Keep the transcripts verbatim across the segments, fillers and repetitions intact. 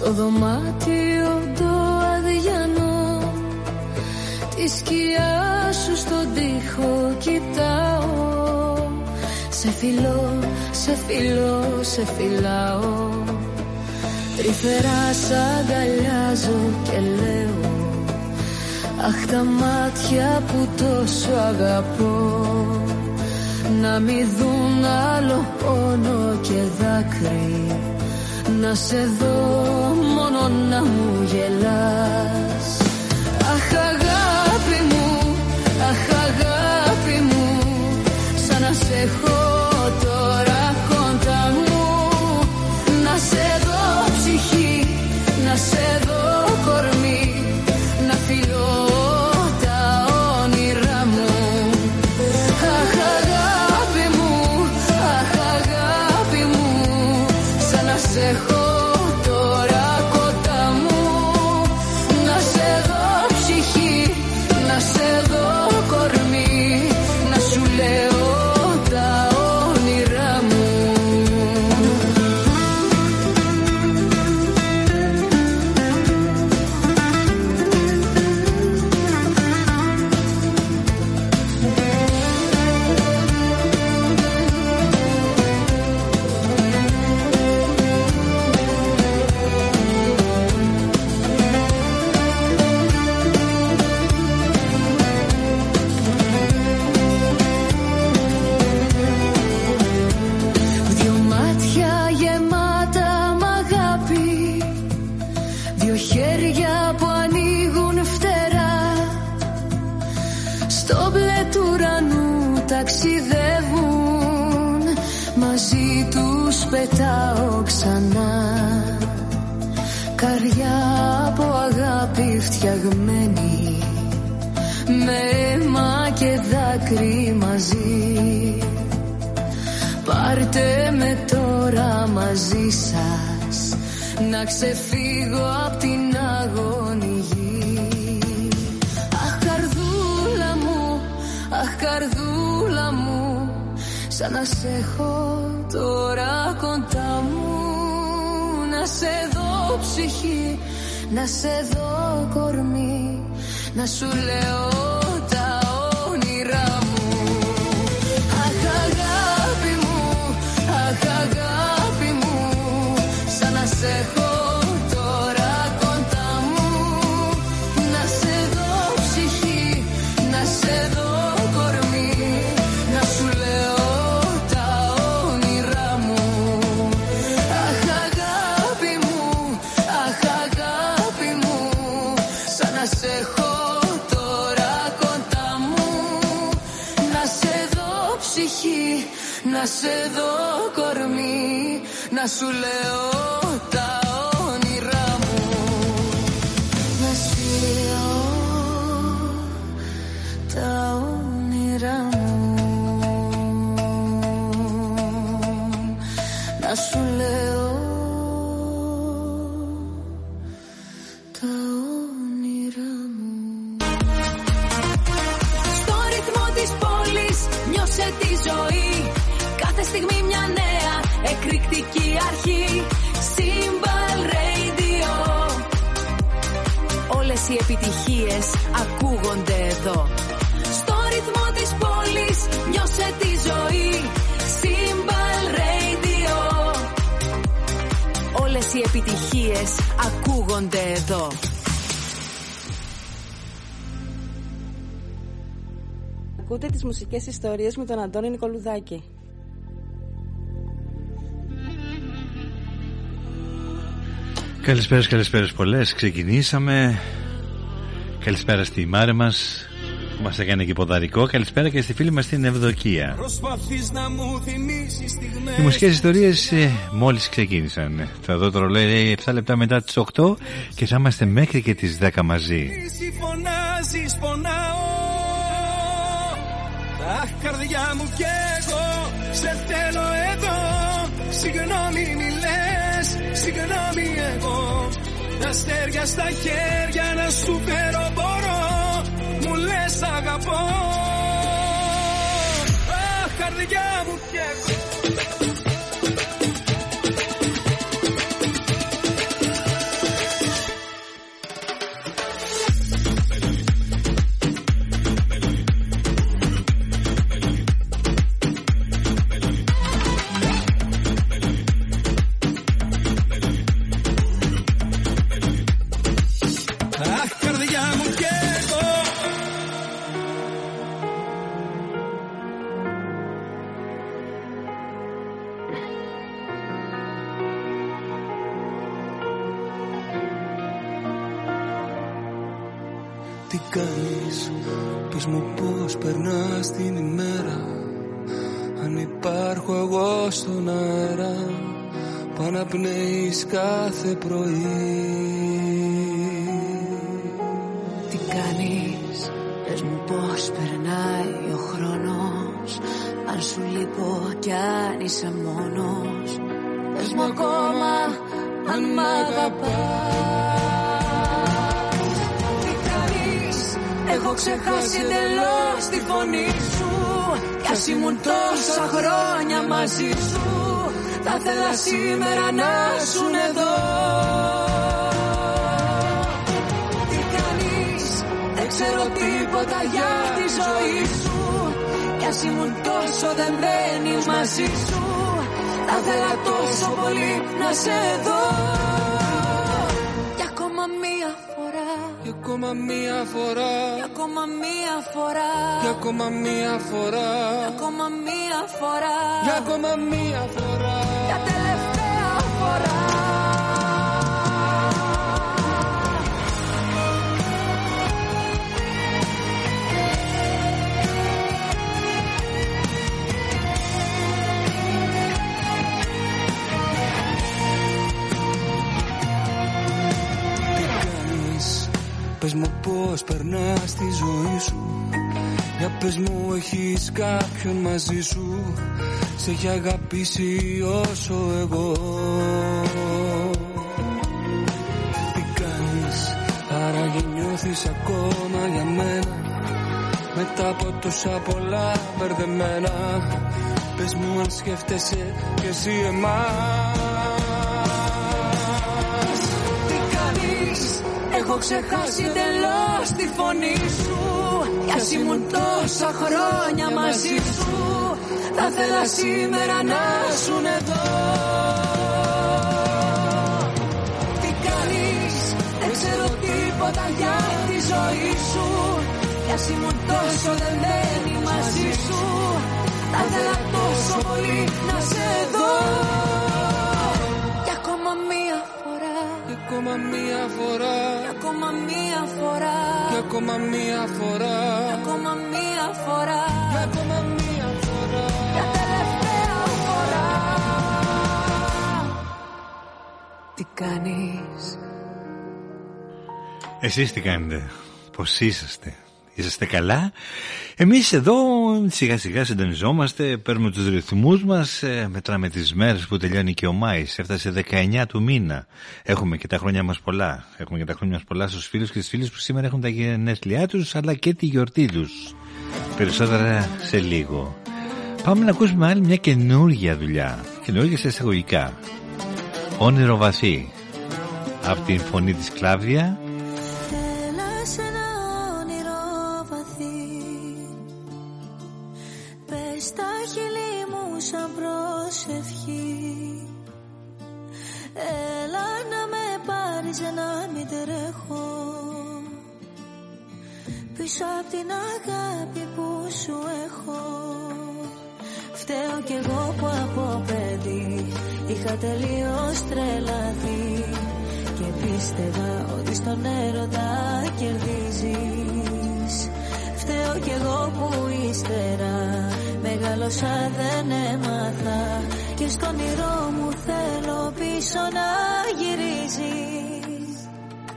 στο δωμάτιο το αδιανό, τη σκιά σου στον τοίχο κοιτάω. Σε φιλώ, σε φιλώ, σε φυλάω. Τρυφερά σ' αγκαλιάζω και λέω, αχ τα μάτια που τόσο αγαπώ, να μη δουν άλλο πόνο και δάκρυ, να σε δω μόνο να μου γελάς. Αχ αγάπη μου, αχ αγάπη μου, σαν να σε έχω τώρα κοντά μου. Να σε δω ψυχή, να σε δω κορμί, να φιλώ τα όνειρά μου. Αχ αγάπη μου, αχ αγάπη μου, σαν να σε έχω τώρα κοντά μου. Να σε δω ψυχή, να σε δω κορμί, να σου λέω τα όνειρά μου. Ταξιδεύουν, μαζί τους πετάω ξανά. Καρδιά από αγάπη φτιαγμένη, με αίμα και δάκρυ μαζί. Πάρτε με τώρα μαζί σας, να ξεφύγω απ' την αγωνία. Αχ καρδούλα μου, αχ καρδούλα μου, σαν να σε έχω τώρα κοντά μου. Να σε δω ψυχή, να σε δω κορμί, να σου λέω τα όνειρά μου. Αχ αγάπη μου, αχ αγάπη μου, σαν να σε έχω τώρα κοντά μου. Να σε δω ψυχή, να σε δω κορμί, να σου λέω τα όνειρά μου. Αχ αγάπη μου, αχ αγάπη μου, σαν να σε έχω τώρα κοντά μου. Να σε δω ψυχή, να σε δω κορμί, να σου λέω τα όνειρά μου. Να σου λέω τα όνειρά μου. Να σου λέω τα όνειρά μου. Στο ρυθμό της πόλης νιώσε τη ζωή, κάθε στιγμή μια νέα εκρηκτική αρχή. Symbol Radio. Όλες οι επιτυχίες ακούγονται εδώ. Στο ρυθμό της πόλης νιώσε τη ζωή. Symbol Radio. Όλες οι επιτυχίες ακούγονται εδώ. Ακούτε τις μουσικές ιστορίες με τον Αντώνη Νικολουδάκη. Καλησπέρα, καλησπέρα πολλές. Ξεκινήσαμε. Καλησπέρα στη Μάρε μας που μας έκανε και ποδαρικό. Καλησπέρα και στη φίλη μας την Ευδοκία. Οι μουσικές ιστορίες ε, μόλις ξεκίνησαν. Θα δω το ρολόι επτά λεπτά μετά τις οκτώ και θα είμαστε μέχρι και τις δέκα μαζί. Φωνάζεις, πονάω. Αχ καρδιά μου κι εγώ σε θέλω εδώ. Συγγνώμη μη λες, συγγνώμη εγώ. Τα αστέρια στα χέρια να σου φέρω μπορώ. Μου λες αγαπώ. Αχ καρδιά μου κι εγώ. Τι κάνεις, πες μου πώς περνάς την ημέρα. Αν υπάρχω εγώ στον αέρα που αναπνέεις κάθε πρωί. Τι κάνεις, πες μου πώς περνάει ο χρόνος. Αν σου λείπω κι αν είσαι μόνος. Πες μου ακόμα αν μ' αγαπάς. Τι κάνεις, έχω ξεχάσει εντελώς τη φωνή σου. Κι ας ήμουν τόσα χρόνια μαζί σου, θα θέλα σήμερα να σουν εδώ. Τι κάνεις, δεν ξέρω τίποτα για τη ζωή σου. Κι ας ήμουν τόσο δεμένη μαζί σου, θα θέλα τόσο πολύ να σε δω. Για ακόμα μία φορά, για ακόμα μία φορά, για ακόμα μία φορά, για ακόμα μία φορά, για ακόμα μία φορά, για ακόμα μία φορά, για τελευταία φορά. Πες μου πώς περνάς τη ζωή σου. Για πες μου έχεις κάποιον μαζί σου. Σε έχει αγαπήσει όσο εγώ. Τι κάνεις, άραγε νιώθεις ακόμα για μένα. Μετά από τόσα πολλά μπερδεμένα. Πες μου αν σκέφτεσαι κι εσύ εμάς. Έχω ξεχάσει τελώς τη φωνή σου. Κι ας ήμουν τόσα χρόνια μαζί σου, θα θέλα σήμερα να σουν εδώ. Τι κάνεις, δεν ξέρω τίποτα για τη ζωή σου. Κι ας ήμουν τόσο δεμένη μαζί σου, θα θέλα τόσο πολύ να σε δω. Για ακόμα μία φορά, για ακόμα μία φορά, για ακόμα μία φορά, για ακόμα μία φορά, για ακόμα μία φορά, για ακόμα μία φορά, για τελευταία φορά. Τι κάνεις, εσείς τι κάνετε, πώς είσαστε, είσαστε καλά? Εμείς εδώ σιγά σιγά συντονιζόμαστε, παίρνουμε τους ρυθμούς μας, μετράμε τις μέρες που τελειώνει και ο Μάης. Έφτασε δεκαεννιά του μήνα. Έχουμε και τα χρόνια μας πολλά. Έχουμε και τα χρόνια μας πολλά στους φίλους και στις φίλες που σήμερα έχουν τα γενέθλιά τους, αλλά και τη γιορτή τους. Περισσότερα σε λίγο. Πάμε να ακούσουμε άλλη μια καινούργια δουλειά. Καινούργια σε εισαγωγικά. Όνειρο βαθύ. Από την φωνή της Κλάβδια. Στα χείλη μου σαν προσευχή, έλα να με πάρεις να μην τρέχω πίσω απ' την αγάπη που σου έχω. Φταίω κι εγώ που από παιδί είχα τελείως τρελαθεί και πίστευα ότι στον έρωτα κερδίζεις. Φταίω κι εγώ που ύστερα μεγάλωσα, δεν έμαθα και στον όνειρό μου θέλω πίσω να γυρίζεις.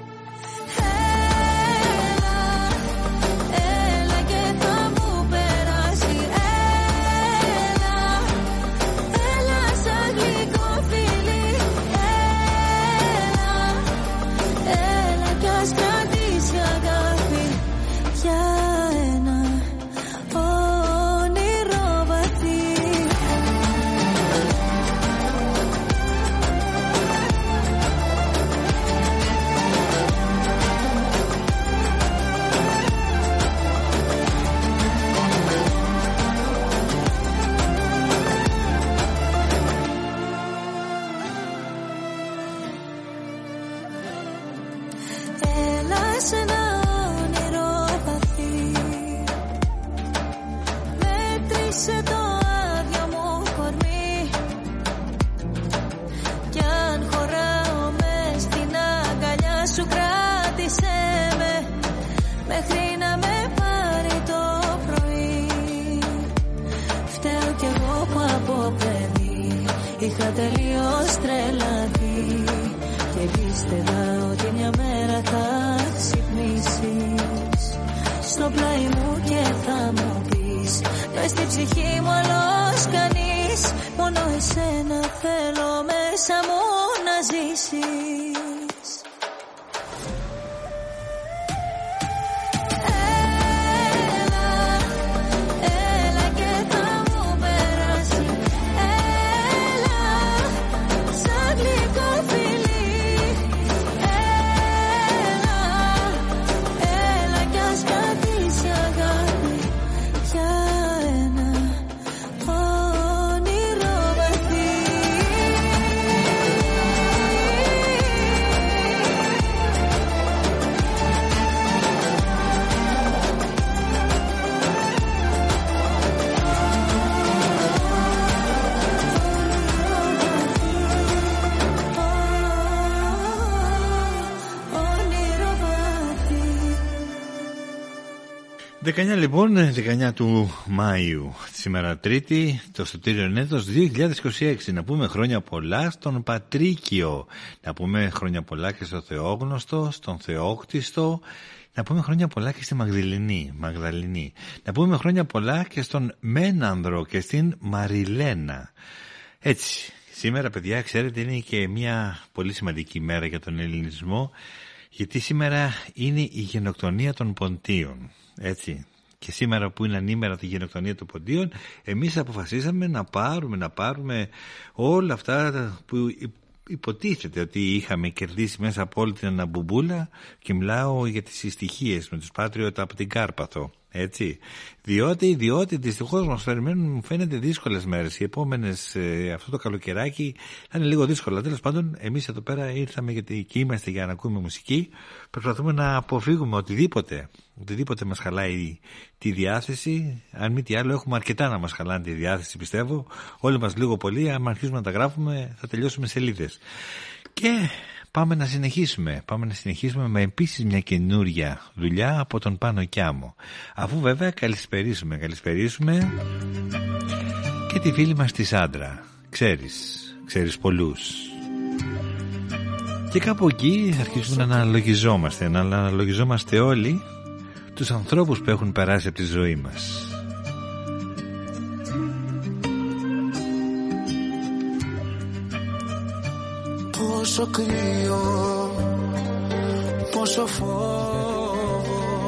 Έλα, έλα και θα μου περάσει. Έλα, έλα σαν γλυκό φιλί. Έλα, έλα κι ας κρατήσει αγάπη για ένα μέχρι είχα τελείως τρελαθεί και πίστευα ότι μια μέρα θα ξυπνήσεις στο πλάι μου και θα μου πεις μες στη ψυχή μου άλλος κανείς, μόνο εσένα θέλω μέσα μου να ζήσεις. δεκαεννιά λοιπόν, δεκαεννιά του Μάιου, σήμερα Τρίτη, το Σωτήριον έτος δύο χιλιάδες είκοσι έξι. Να πούμε χρόνια πολλά στον Πατρίκιο, να πούμε χρόνια πολλά και στο Θεόγνωστο, στον Θεόκτιστο, να πούμε χρόνια πολλά και στη Μαγδαληνή, Μαγδαληνή. Να πούμε χρόνια πολλά και στον Μένανδρο και στην Μαριλένα. Έτσι, σήμερα παιδιά ξέρετε είναι και μια πολύ σημαντική μέρα για τον ελληνισμό, γιατί σήμερα είναι η γενοκτονία των Ποντίων. Έτσι. Και σήμερα που είναι ανήμερα τη γενοκτονία των Ποντίων, εμείς αποφασίσαμε να πάρουμε, να πάρουμε όλα αυτά που υποτίθεται ότι είχαμε κερδίσει μέσα από όλη την αναμπουμπούλα, και μιλάω για τις συστοιχίες με τους Πάτριωτα από την Κάρπαθο. Έτσι. Διότι, διότι δυστυχώς μας περιμένουν, μου φαίνεται, δύσκολες μέρες. Οι επόμενες, ε, αυτό το καλοκαιράκι θα είναι λίγο δύσκολα. Τέλος πάντων, εμείς εδώ πέρα ήρθαμε γιατί και είμαστε για να ακούμε μουσική. Προσπαθούμε να αποφύγουμε οτιδήποτε, οτιδήποτε μας χαλάει τη διάθεση. Αν μη τι άλλο, έχουμε αρκετά να μας χαλάνε τη διάθεση, πιστεύω. Όλοι μας λίγο πολύ, αν αρχίσουμε να τα γράφουμε, θα τελειώσουμε σελίδες. Και πάμε να συνεχίσουμε. Πάμε να συνεχίσουμε με επίσης μια καινούρια δουλειά από τον Πάνο Κιάμο. Αφού βέβαια καλησπερίσουμε, καλησπερίσουμε και τη φίλη μας τη Σάντρα. Ξέρεις, ξέρεις πολλούς. Και κάπου εκεί αρχίζουμε να αναλογιζόμαστε, να αναλογιζόμαστε όλοι τους ανθρώπους που έχουν περάσει από τη ζωή μας. Πόσο κρύο, πόσο φόβο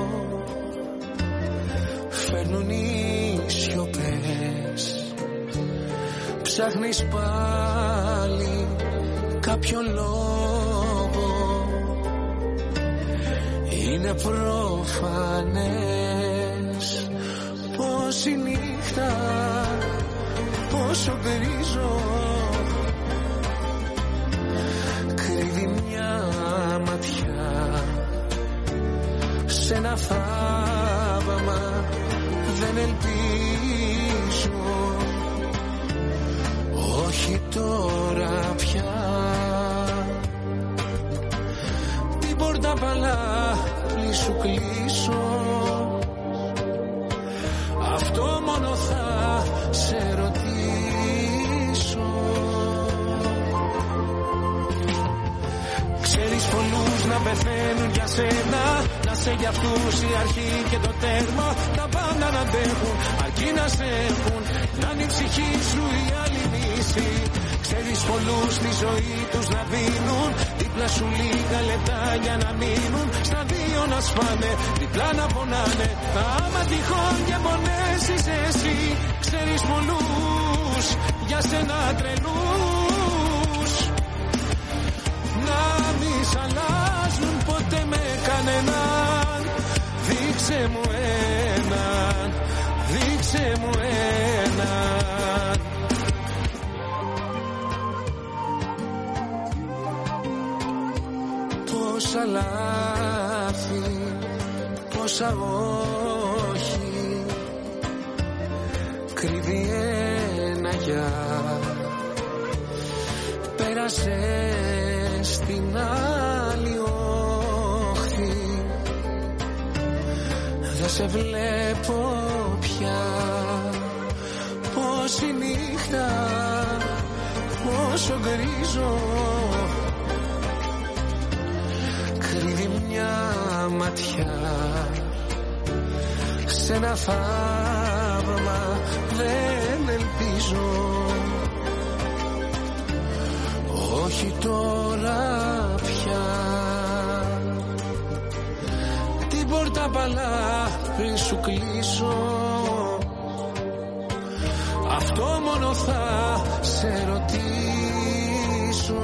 φέρνουν οι σιωπές. Ψάχνεις πάλι κάποιο λόγο, είναι προφανές πως η νύχτα πόσο γκρίζο κρύβει μια ματιά σε ένα θαύμα. Δεν ελπίζω, όχι τώρα πια. Την πόρτα παλάβη σου κλείσω, αυτό μόνο θα σε ρωτήσω. Ξέρεις πολλούς να πεθαίνουν για σένα, να σε για αυτούς η αρχή και το τέρμα. Τα πάντα να αντέχουν, αρκεί να σε έχουν, να είναι η ψυχή σου η άλλη μίση. Ξέρεις πολλούς τη ζωή τους να δίνουν, δίπλα σου λίγα λεπτά για να μείνουν. Στα δύο να σπάνε, διπλά να πονάνε, άμα τυχόν και πονέσεις εσύ. Ξέρεις πολλούς για σένα τρελούς, να μη σ' αλλάζουν ποτέ με κανέναν. Δείξε μου έναν, δείξε μου έναν. Πόσα λάθη, πόσα όχι, κρύβει ένα γεια. Πέρασε στην άλλη όχθη, δεν σε βλέπω πια. Πως η νύχτα τόσο γκρίζο. Κρύβει μια ματιά σε ένα φαύρωμα, δεν ελπίζω. Όχι τώρα πια. Την πόρτα παλά πριν σου κλείσω. Αυτό μόνο θα σε ρωτήσω.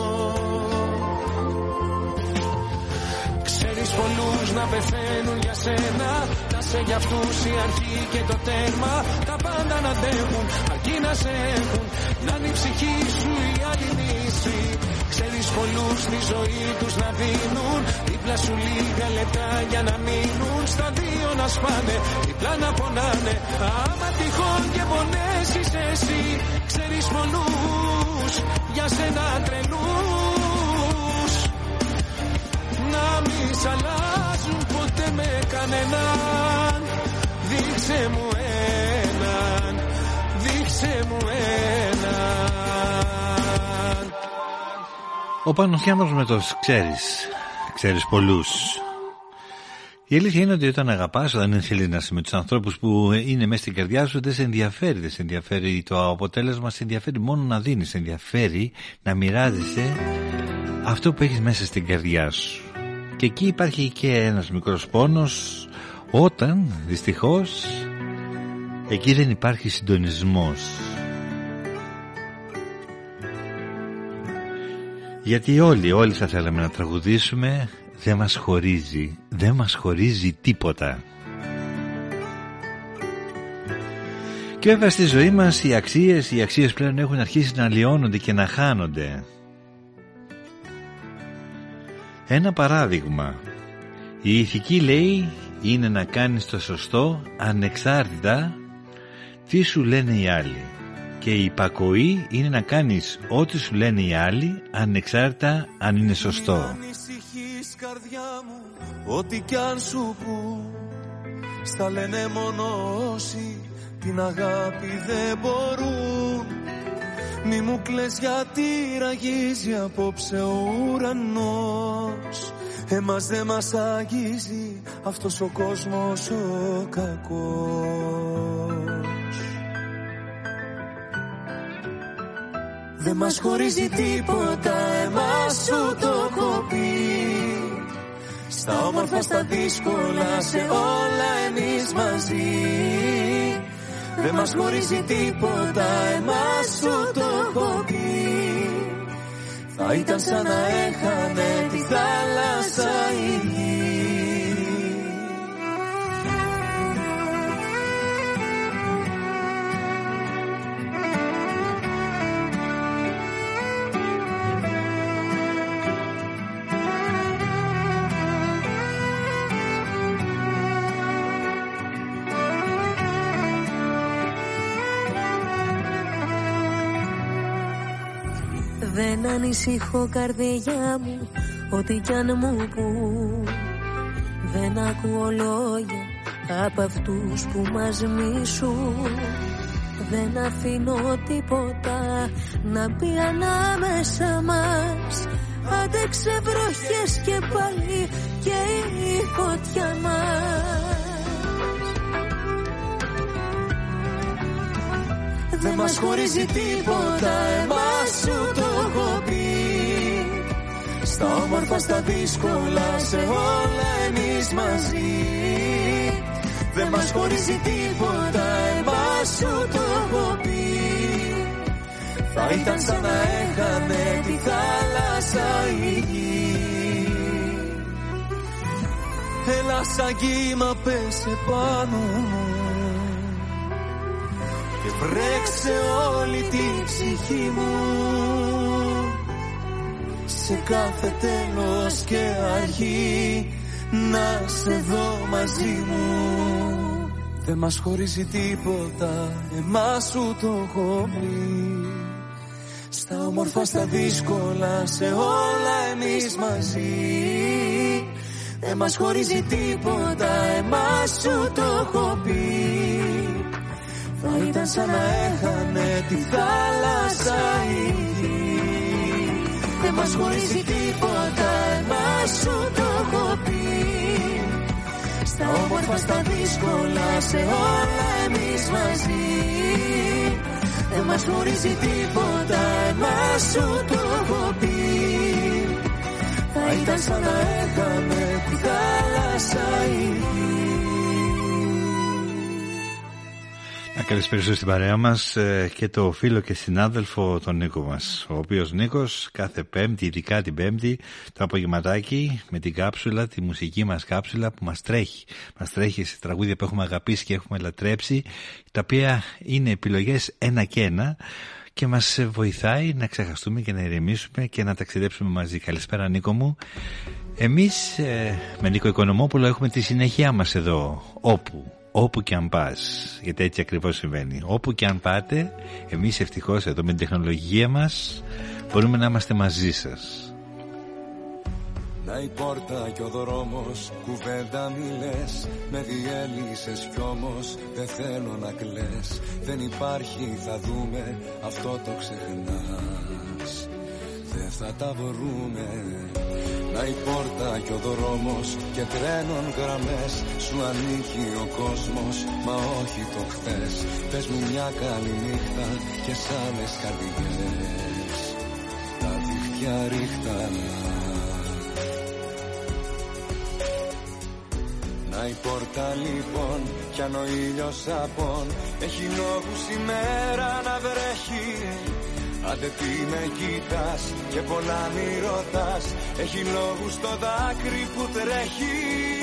Ξέρεις πολλούς να πεθαίνουν για σένα. Να σε για αυτούς η αρχή και το τέρμα. Τα πάντα να αντέχουν αρκεί να σε έχουν. Να είναι η ψυχή σου η άλλη νύση. Ξέρεις πολλούς τη ζωή τους να δίνουν. Δίπλα σου λίγα λεπτά για να μείνουν. Στα δύο να σπάνε, διπλά να πονάνε. Άμα τυχόν και πονέσεις εσύ. Ξέρεις πολλούς για σένα τρελούς. Να μη σ' αλλάζουν ποτέ με κανέναν. Δείξε μου έναν, δείξε μου έναν. Ο Πανοχιάνος με το ξέρεις, ξέρεις πολλούς. Η αλήθεια είναι ότι όταν αγαπάς, όταν θέλεις να είσαι με τους ανθρώπους που είναι μέσα στην καρδιά σου, δεν σε ενδιαφέρει, δεν σε ενδιαφέρει το αποτέλεσμα, σε ενδιαφέρει μόνο να δίνεις, σε ενδιαφέρει να μοιράζεσαι αυτό που έχεις μέσα στην καρδιά σου. Και εκεί υπάρχει και ένας μικρός πόνος, όταν δυστυχώς εκεί δεν υπάρχει συντονισμός. Γιατί όλοι, όλοι θα θέλαμε να τραγουδήσουμε, δεν μας χωρίζει, δεν μας χωρίζει τίποτα. Και βέβαια στη ζωή μας οι αξίες, οι αξίες πλέον έχουν αρχίσει να αλλοιώνονται και να χάνονται. Ένα παράδειγμα, η ηθική λέει είναι να κάνεις το σωστό ανεξάρτητα τι σου λένε οι άλλοι. Και η υπακοή είναι να κάνεις ό,τι σου λένε οι άλλοι ανεξάρτητα αν είναι σωστό. Ανησυχείς καρδιά μου, ό,τι κι αν σου πουν. Στα λένε μόνο όσοι την αγάπη δεν μπορούν. Μη μου κλαις γιατί ραγίζει απόψε ο ουρανός. Εμάς δεν μας αγγίζει αυτός ο κόσμος ο κακός. Δεν μας χωρίζει τίποτα, εμάς σου το έχω πει. Στα όμορφα, στα δύσκολα, σε όλα εμείς μαζί. Δεν μας χωρίζει τίποτα, εμάς σου το έχω πει. Θα ήταν σαν να έχανε τη θάλασσα η γη. Δεν ανησυχώ καρδιά μου, ό,τι κι αν μου πουν. Δεν ακούω λόγια από αυτούς που μας μισούν. Δεν αφήνω τίποτα να πει ανάμεσα μας. Άντεξε βροχές και πάλι και η φωτιά μας. Δεν μας χωρίζει τίποτα, εμάς σου το έχω πει. Στα όμορφα, στα δύσκολα, σε όλα εμείς μαζί. Δεν μας χωρίζει τίποτα, εμάς σου το έχω πει. Θα ήταν σαν να έχανε τη θάλασσα η γη. Έλα σαν κύμα πέσε πάνω μου και βρέξε όλη την ψυχή μου. Σε κάθε τέλος και αρχή να σε δω μαζί μου. Δεν μας χωρίζει τίποτα, εμάς σου το έχω πει. Στα όμορφα, στα δύσκολα, σε όλα εμείς μαζί. Δεν μας χωρίζει τίποτα, εμάς σου το έχω πει. Θα ήταν σαν να έχανε τη θάλασσα η γη. μας χωρίζει τίποτα, εμάς σου το έχω πει. Στα όμορφα, στα δύσκολα, σε όλα εμείς μαζί. Δεν μας χωρίζει τίποτα, εμάς σου το έχω πει. Θα ήταν σαν να έχαμε τη θάλασσα η γη. Να καλησπέρισω στην παρέα μας και το φίλο και συνάδελφο τον Νίκο μας, ο οποίος Νίκος κάθε Πέμπτη, ειδικά την Πέμπτη το απογευματάκι, με την κάψουλα, τη μουσική μας κάψουλα που μας τρέχει μας τρέχει σε τραγούδια που έχουμε αγαπήσει και έχουμε λατρέψει, τα οποία είναι επιλογές ένα και ένα και μας βοηθάει να ξεχαστούμε και να ηρεμήσουμε και να ταξιδέψουμε μαζί. Καλησπέρα Νίκο μου. Εμείς ε, με Νίκο Οικονομόπουλο έχουμε τη συνέχεια μας εδώ, όπου Όπου και αν πας, γιατί έτσι ακριβώς συμβαίνει. Όπου και αν πάτε, εμείς ευτυχώς εδώ με την τεχνολογία μας μπορούμε να είμαστε μαζί σας. Να η πόρτα κι ο δρόμος, κουβέντα μη λες, με διέλυσες κι όμως δεν θέλω να κλαις. Δεν υπάρχει, θα δούμε, αυτό το ξεχνάς. Δεν θα τα βρούμε. Να η πόρτα κι ο δρόμος και τρένων γραμμές, σου ανήκει ο κόσμος, μα όχι το χθες. Πες μου μια καλή νύχτα και σ' άλλες καρδιές τα δίχτυα ρίχτα. Να η πόρτα λοιπόν κι αν ο ήλιος απόν, έχει λόγους η μέρα να βρέχει. Άντε τι με κοίτας και πολλά μη ρωτάς, έχει λόγους το δάκρυ που τρέχει.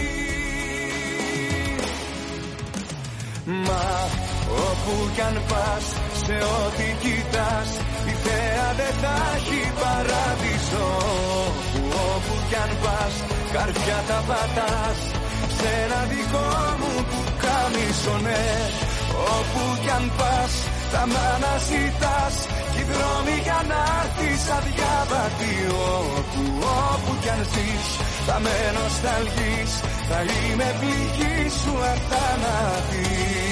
Μα όπου κι αν πας, σε ό,τι κοιτάς, η θέα δεν θα έχει παράδεισο. Όπου κι αν πας, καρδιά τα πατάς, σε ένα δικό μου που κάμισο, ναι. Όπου κι αν πας, θα μ' αναζητάς, κι οι δρόμοι για να έρθεις αδιάβατοι. Όπου, όπου κι αν ζεις, θα με νοσταλγείς, θα είμαι πληγή σου αθάνατη.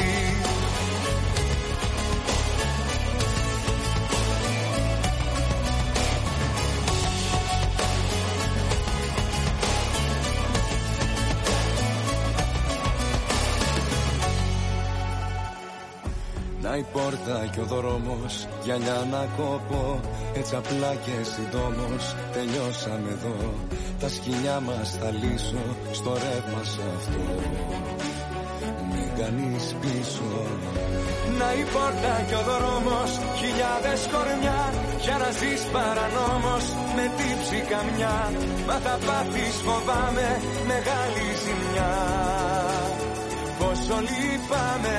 Να η πόρτα κι ο δρόμος, γυαλιά να κόπω, έτσι απλά και συντόμως τελειώσαμε εδώ. Τα σκοινιά μας θα λύσω στο ρεύμα σ' αυτό, μην κάνεις πίσω. Να η πόρτα κι ο δρόμος, χιλιάδες κορμιά, για να ζεις παρανόμως με τύψη καμιά. Μα θα πάθεις φοβάμαι μεγάλη ζημιά, πόσο λυπάμαι.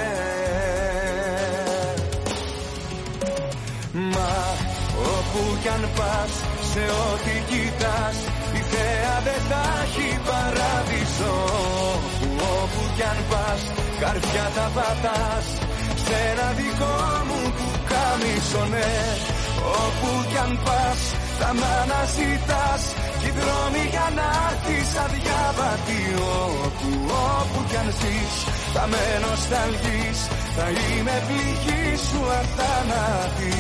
Μα όπου κι αν πας, σε ό,τι κοιτάς, η θέα δεν θα έχει παράδεισο. Όπου κι αν πας, καρδιά τα πατάς, σε ένα δικό μου που κάμισο, ναι. Όπου κι αν πας, θα μ' αναζητάς, κι οι δρόμοι για να έρθεις αδιάβατοι. Όπου, όπου κι αν ζεις, θα με νοσταλγείς, θα είμαι πληγή σου αθάνατη.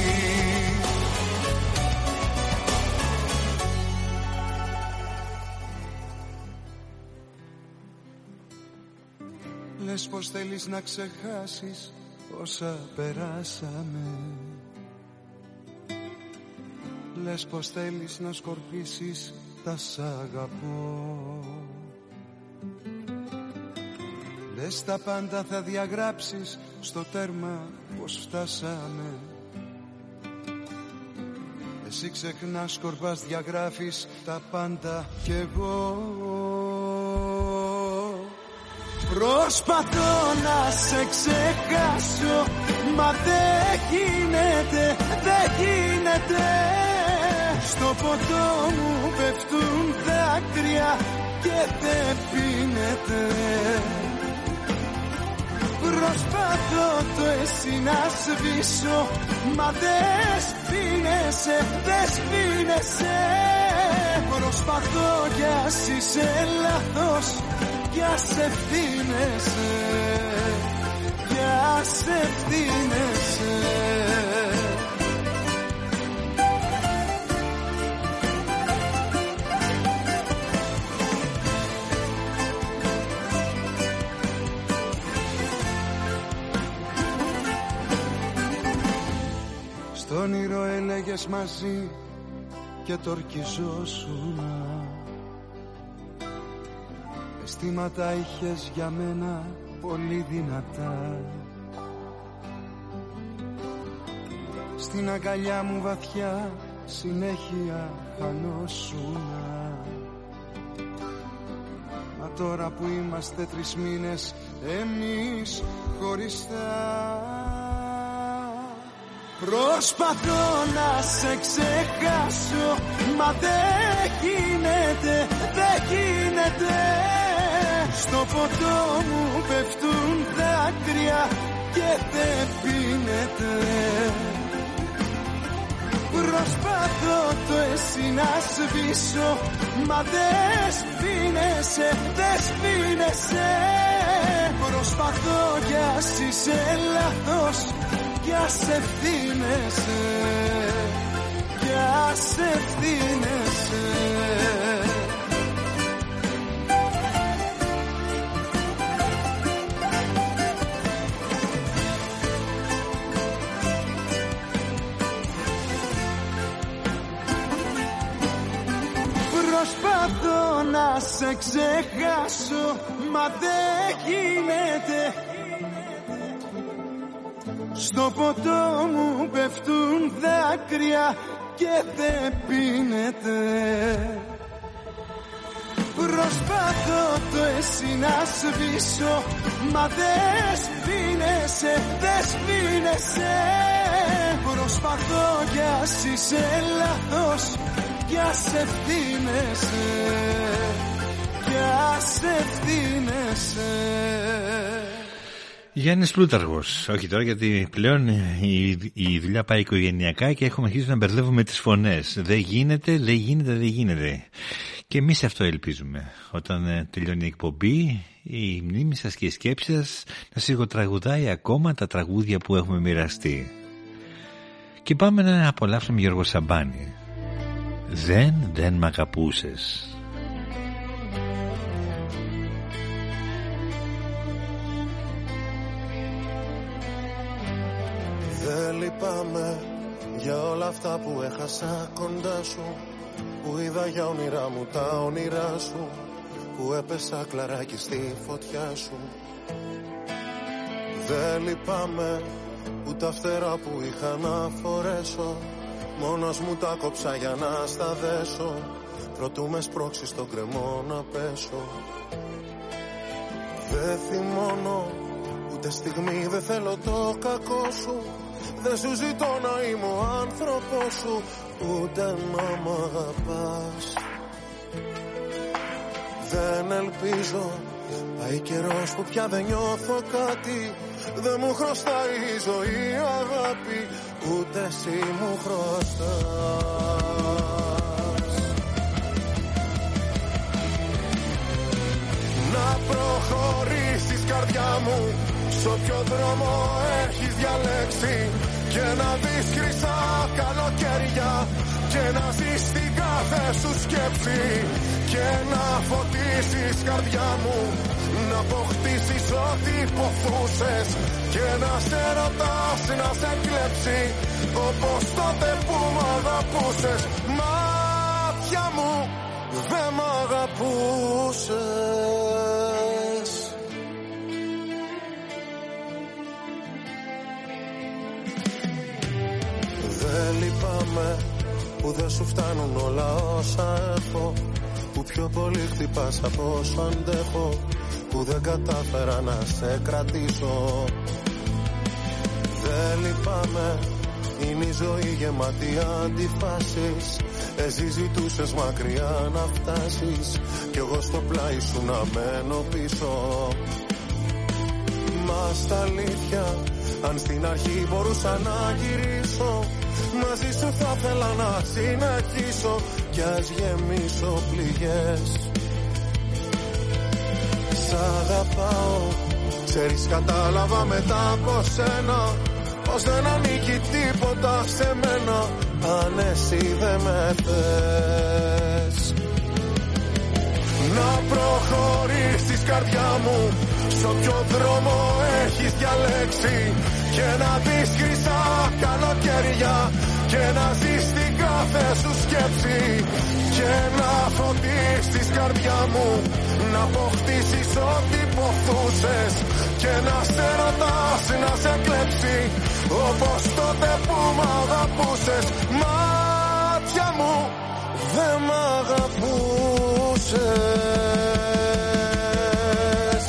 Λες πως θέλεις να ξεχάσεις όσα περάσαμε. Λες πως θέλεις να σκορπίσεις τα σ' αγαπώ. Λες τα πάντα θα διαγράψεις στο τέρμα πως φτάσαμε. Εσύ ξεχνάς, σκορπάς, διαγράφεις τα πάντα κι εγώ προσπαθώ να σε ξεχάσω, μα δεν γίνεται, δεν γίνεται. Στο ποτό μου πέφτουν δάκρυα και δεν πίνεται. Προσπαθώ το εσύ να σβήσω, μα δεν σβήνεσαι, δεν σβήνεσαι. Προσπαθώ κι ας είσαι λάθος, κι ας ευθύνεσαι, κι ας ευθύνεσαι. μας μαζί και το ορκιζόσουνα. Αισθήματα είχες για μένα πολύ δυνατά. Στην αγκαλιά μου βαθιά συνέχεια χανόσουνα. Μα τώρα που είμαστε τρεις μήνες εμείς χωριστά, προσπαθώ να σε ξεχάσω, μα δεν γίνεται, δεν γίνεται. Στο ποτό μου πέφτουν δάκρυα και δεν πίνεται. Προσπαθώ το εσύ να σβήσω, μα δεν σβήνεσαι, δεν σβήνεσαι. Προσπαθώ κι ας είσαι λάθος, κι ας ευθύνεσαι, κι ας ευθύνεσαι. Προσπαθώ να σε ξεχάσω, μα δεν γίνεται. Στο ποτό μου πέφτουν δάκρυα και δεν πίνεται. Προσπαθώ το εσύ να σβήσω, μα δεν σβήνεσαι, δεν σβήνεσαι. Προσπαθώ κι ας είσαι λάθος, κι ας ευθύνεσαι, κι ας ευθύνεσαι. Γιάννης Πλούταργος. Όχι τώρα, γιατί πλέον η, η δουλειά πάει οικογενειακά και έχουμε αρχίσει να μπερδεύουμε τις φωνές. Δεν γίνεται, δεν γίνεται, δεν γίνεται. Και εμείς αυτό ελπίζουμε. Όταν ε, τελειώνει η εκπομπή, η μνήμη σας και η σκέψη σας να σιγοτραγουδάει ακόμα τα τραγούδια που έχουμε μοιραστεί. Και πάμε να απολαύσουμε Γιώργο Σαμπάνη. Δεν, δεν μ' αγαπούσες. Δεν λυπάμαι για όλα αυτά που έχασα κοντά σου, που είδα για όνειρά μου τα όνειρά σου, που έπεσα κλαράκι στη φωτιά σου. Δεν λυπάμαι που τα φτερά που είχα να φορέσω, μόνος μου τα κόψα για να στα δέσω, προτού με σπρώξει στον κρεμό να πέσω. Δεν θυμώνω ούτε στιγμή, δεν θέλω το κακό σου, δεν σου ζητώ να είμαι ο άνθρωπός σου, ούτε να μ' αγαπάς. Δεν ελπίζω, πάει καιρός που πια δεν νιώθω κάτι, δεν μου χρωστάει η ζωή αγάπη, ούτε εσύ μου χρωστάς. Να προχωρήσεις καρδιά μου, σ' όποιο δρόμο έχεις διαλέξει, και να δεις χρυσά καλοκαίρια, και να ζεις την κάθε σου σκέψη, και να φωτίσεις καρδιά μου, να αποκτήσεις ό,τι υποθούσες, και να σε ρωτάς να σε κλέψει, όπως τότε που μ' αγαπούσες. Μάτια μου, δεν μ' αγαπούσες. Δεν λυπάμαι που δεν σου φτάνουν όλα όσα έχω, που πιο πολύ χτυπάς από όσο αντέχω, που δεν κατάφερα να σε κρατήσω. Δεν λυπάμαι, είναι η ζωή γεμάτη αντιφάσεις, εσύ ζητούσες μακριά να φτάσεις, κι εγώ στο πλάι σου να μένω πίσω. Μα στα αλήθεια, αν στην αρχή μπορούσα να γυρίσω, μαζί σου θα θέλα να συνεχίσω, κι ας γεμίσω πληγές. Σ' αγαπάω, ξέρεις κατάλαβα μετά από σένα, πως δεν ανήκει τίποτα σε μένα, αν εσύ δεν με θες. Να προχωρήσεις καρδιά μου, σ' όποιο δρόμο έχεις διαλέξει, και να δεις χρυσά καλοκαίρια, και να ζεις την κάθε σου σκέψη και να φωτίσεις καρδιά μου, να αποκτήσεις ό,τι ποθούσες και να σε ρωτάς να σε κλέψει όπως τότε που μ' αγαπούσες. Μάτια μου δεν μ' αγαπούσες.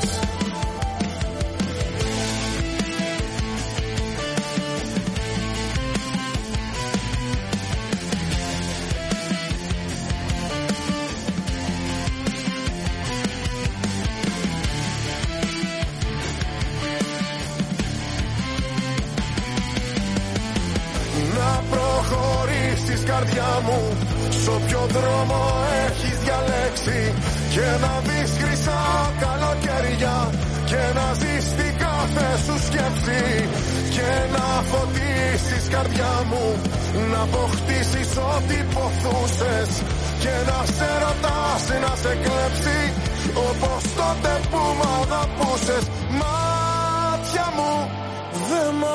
Να προχωρήσεις καρδιά μου σ' όποιο δρόμο έχεις διαλέξει και να δεις χρυσά καλοκαίρια και να ζεις την κάθε σου σκέψη και να φωτίσεις καρδιά μου, να αποκτήσεις ό,τι ποθούσες και να σε ρωτάς να σε κλέψει όπως τότε που μ' αγαπούσες. Μάτια μου δεν μ'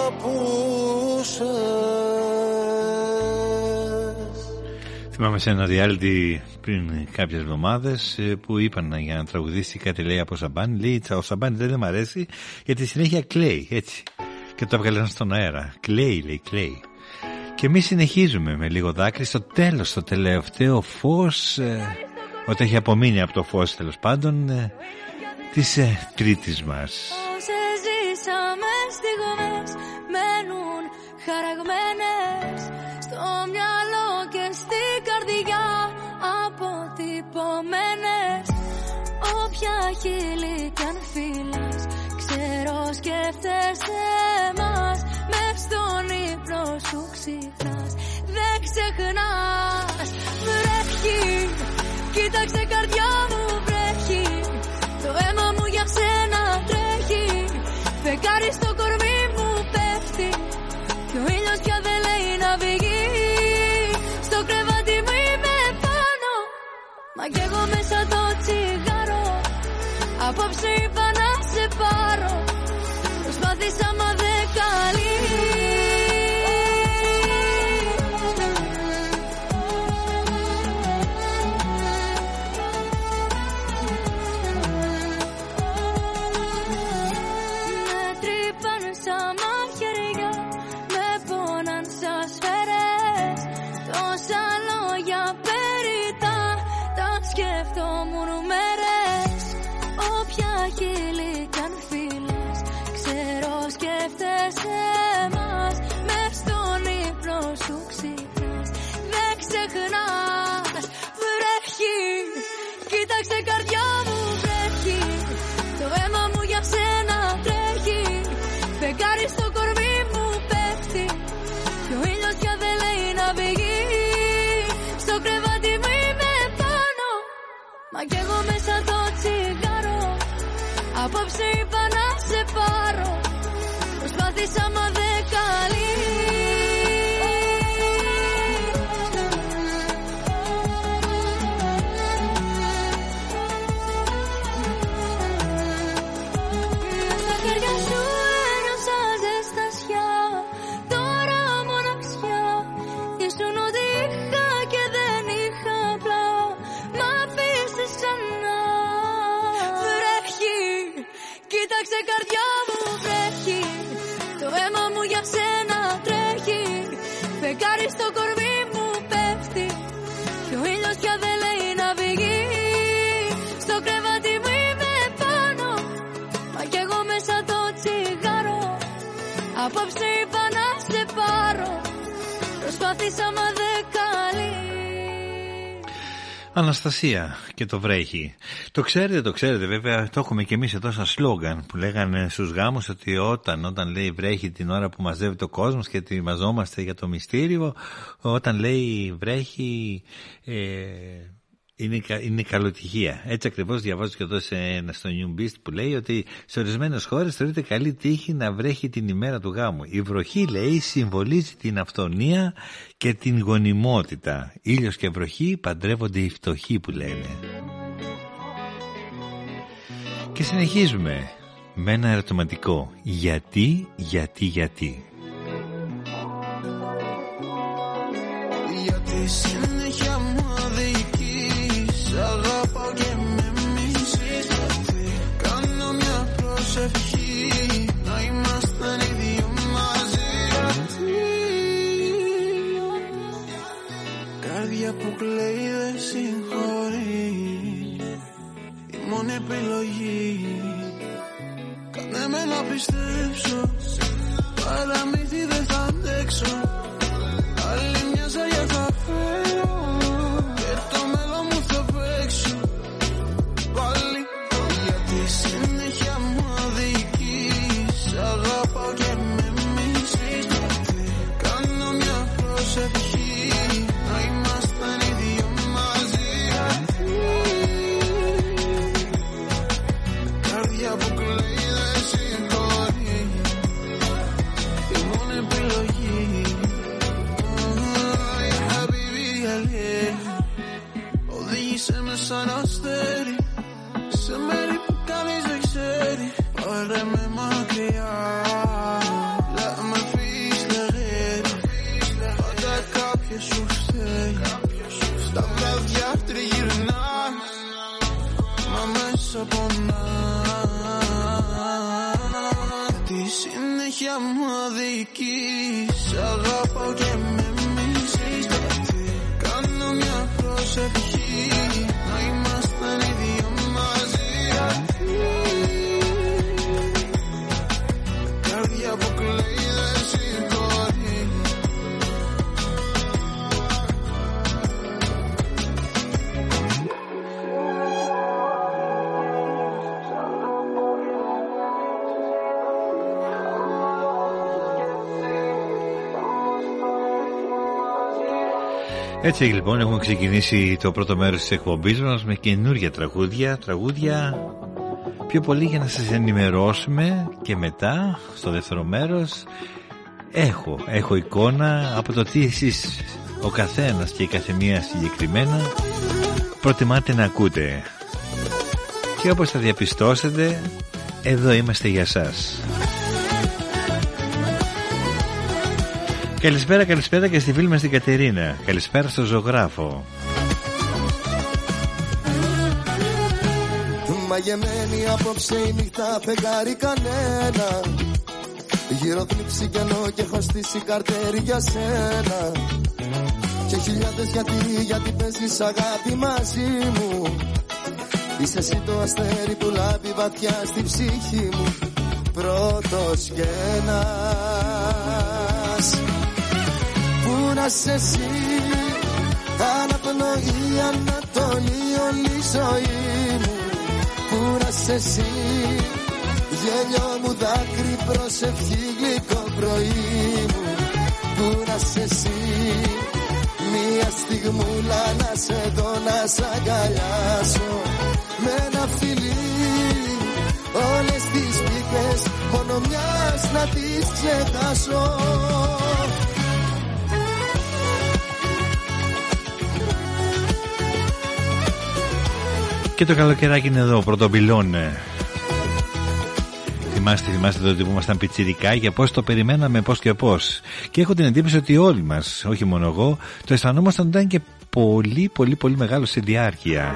αγαπούσες. Θυμάμαι σε ένα reality πριν κάποιες εβδομάδες που είπαν για να τραγουδήσει κάτι, λέει, από Σαμπάνι. Λέει, ο Σαμπάνι δεν μ' αρέσει γιατί συνέχεια κλαίει, έτσι. Και το έβγαλαν στον αέρα. Κλαίει, λέει, κλαίει. Και εμείς συνεχίζουμε με λίγο δάκρυ στο τέλος, στο τελευταίο φως, ε, όταν έχει απομείνει από το φως, τέλος πάντων, ε, της ε, τρίτης μας. Όσες ζήσαμε στιγμές μένουν χαραγμένες στο μυαλό και στην καρδιά αποτυπωμένες. Όποια χείλη κι αν φύλας, ξέρω σκέφτεσαι μας. Μες στον ύπνο σου ξυπνάς, δεν ξεχνάς. Βρέχει, κοίταξε καρδιά μου, βρέχει. Το αίμα μου για σένα τρέχει. Φεγγάρι στο κορμί μου πέφτει κι ο ήλιος πια δεν λέει να βγει. Στο κρεβάτι μου είμαι πάνω, μα κι εγώ μέσα το τσιγάρο. Απόψε είπα να σε πάρω, προσπάθησα μα δεν καλεί. Με τρύπαν σαν μαχαιριά, με πόναν σαν σφαίρες. Τόσα λόγια περιτά, τα σκεφτόμουν μέρες. Όποια χείλη κι αν φύλας, ξέρω σκέφτεσαι μας. Μες στον ύπνο σου ξυπνάς, δεν ξεχνάς. Βρέχει, κοίταξε καρδιά μου, βρέχει. Το αίμα μου για σένα τρέχει. Φεγγάρι στο κορμί μου πέφτει κι ο ήλιος πια δεν λέει να βγει. Στο κρεβάτι μου είμαι πάνω, μα κι εγώ μέσα το τσιγάρο. Απόψε είπα να σε πάρω, προσπάθησα μα δεν καλεί. Στα χέρια σου ένιωσα ζεστασιά, τώρα μοναξιά. Ήσουν ό,τι είχα και δεν είχα απλά, μ' αφήσεις ξανά. Βρέχει, κοίταξε καρδιά μου, βρέχει. Το αίμα μου για σένα τρέχει. Φεγγάρι στο κορμί μου πέφτει κι ο ήλιος πια δεν λέει να βγει. Στο κρεβάτι μου είμαι πάνω, μα κι εγώ μέσα το τσιγάρο. Απόψε είπα να σε πάρω, προσπάθησα μα δεν καλεί. Αναστασία και το βρέχει. Το ξέρετε, το ξέρετε βέβαια, το έχουμε και εμείς εδώ σαν σλόγγαν που λέγανε στους γάμους ότι όταν, όταν λέει βρέχει την ώρα που μαζεύει ο κόσμος και ετοιμαζόμαστε για το μυστήριο, όταν λέει βρέχει ε, είναι, είναι καλοτυχία. Έτσι ακριβώς διαβάζω και εδώ σε ένα, στο New Beast που λέει ότι σε ορισμένες χώρες θεωρείται καλή τύχη να βρέχει την ημέρα του γάμου. Η βροχή, λέει, συμβολίζει την αυθονία και την γονιμότητα. Ήλιος και βροχή παντρεύονται οι φτωχοί που λένε. Και συνεχίζουμε με ένα ερωτηματικό. Γιατί, γιατί, γιατί. Γιατί συνέχεια μου αδικείς, αγαπάω και με μισείς. Κάνω μια προσευχή να ήμασταν οι δύο μαζί. Καρδιά που κλαίει δεν συγχωρεί, η μόνη επιλογή. Κάνε με να πιστέψω, παραμύθι δεν θα αντέξω. Άλλη μια ζαριά θα φέρω και το μέλλον μου θα παίξω πάλι. Γιατί συνέχεια μου αδικείς, αγαπάω και με μισείς. Κάνω μια προσευχή να ήμασταν οι δύο μαζί. Καρδιά που κλαίει δεν συγχωρεί, η μόνη επιλογή. Οδήγησε με σαν αστέρι σε μέρη που κανείς δεν ξέρει. Πάρε με μακριά, let με φύγεις λεγέρι. Πάντα κάποιος σου φταίει, στα βράδια τριγυρνάς, μα μέσα πονάς. Γιατί συνέχεια μου αδικείς, αγαπάω και με μισείς. Κάνω μια προσευχή να ήμασταν οι δύο μαζί. Καρδιά που κλαίει δεν συγχωρεί. Έτσι λοιπόν έχουμε ξεκινήσει το πρώτο μέρος της εκπομπής μας με καινούργια τραγούδια, τραγούδια πιο πολύ για να σας ενημερώσουμε, και μετά στο δεύτερο μέρος έχω, έχω εικόνα από το τι εσείς ο καθένας και η καθεμία συγκεκριμένα προτιμάτε να ακούτε, και όπως θα διαπιστώσετε εδώ είμαστε για σας. Καλησπέρα, καλησπέρα και στη φίλη μας την Κατερίνα. Καλησπέρα στο ζωγράφο. Μαγεμένη απόψε η νύχτα, φεγγάρι κανένα. Γύρω θλίψη κενό και έχω στήσει καρτέρι για σένα. Και χιλιάδες γιατί, γιατί παίζεις αγάπη μαζί μου. Είσαι εσύ το αστέρι που λάβει βαθιά στη ψυχή μου. Πρώτος και ένας. Πού να σε εσύ, αναπνοή, ανατολή, όλη η ζωή μου. Πού να σε εσύ, γέλιο μου, δάκρυ, προσευχή, γλυκό πρωί μου. Πού να σε εσύ, μια στιγμούλα να σε δω, να σ' αγκαλιάσω. Με ένα φιλί όλες τις πίκες, μόνο μιας να τις ξεχάσω. Και το καλοκαιράκι είναι εδώ, πρωτοπυλών. Θυμάστε, θυμάστε τότε που ήμασταν πιτσιρικάκια, πώς το περιμέναμε, πώς και πώς. Και έχω την εντύπωση ότι όλοι μας, όχι μόνο εγώ, το αισθανόμασταν ότι ήταν και πολύ πολύ πολύ μεγάλο σε διάρκεια.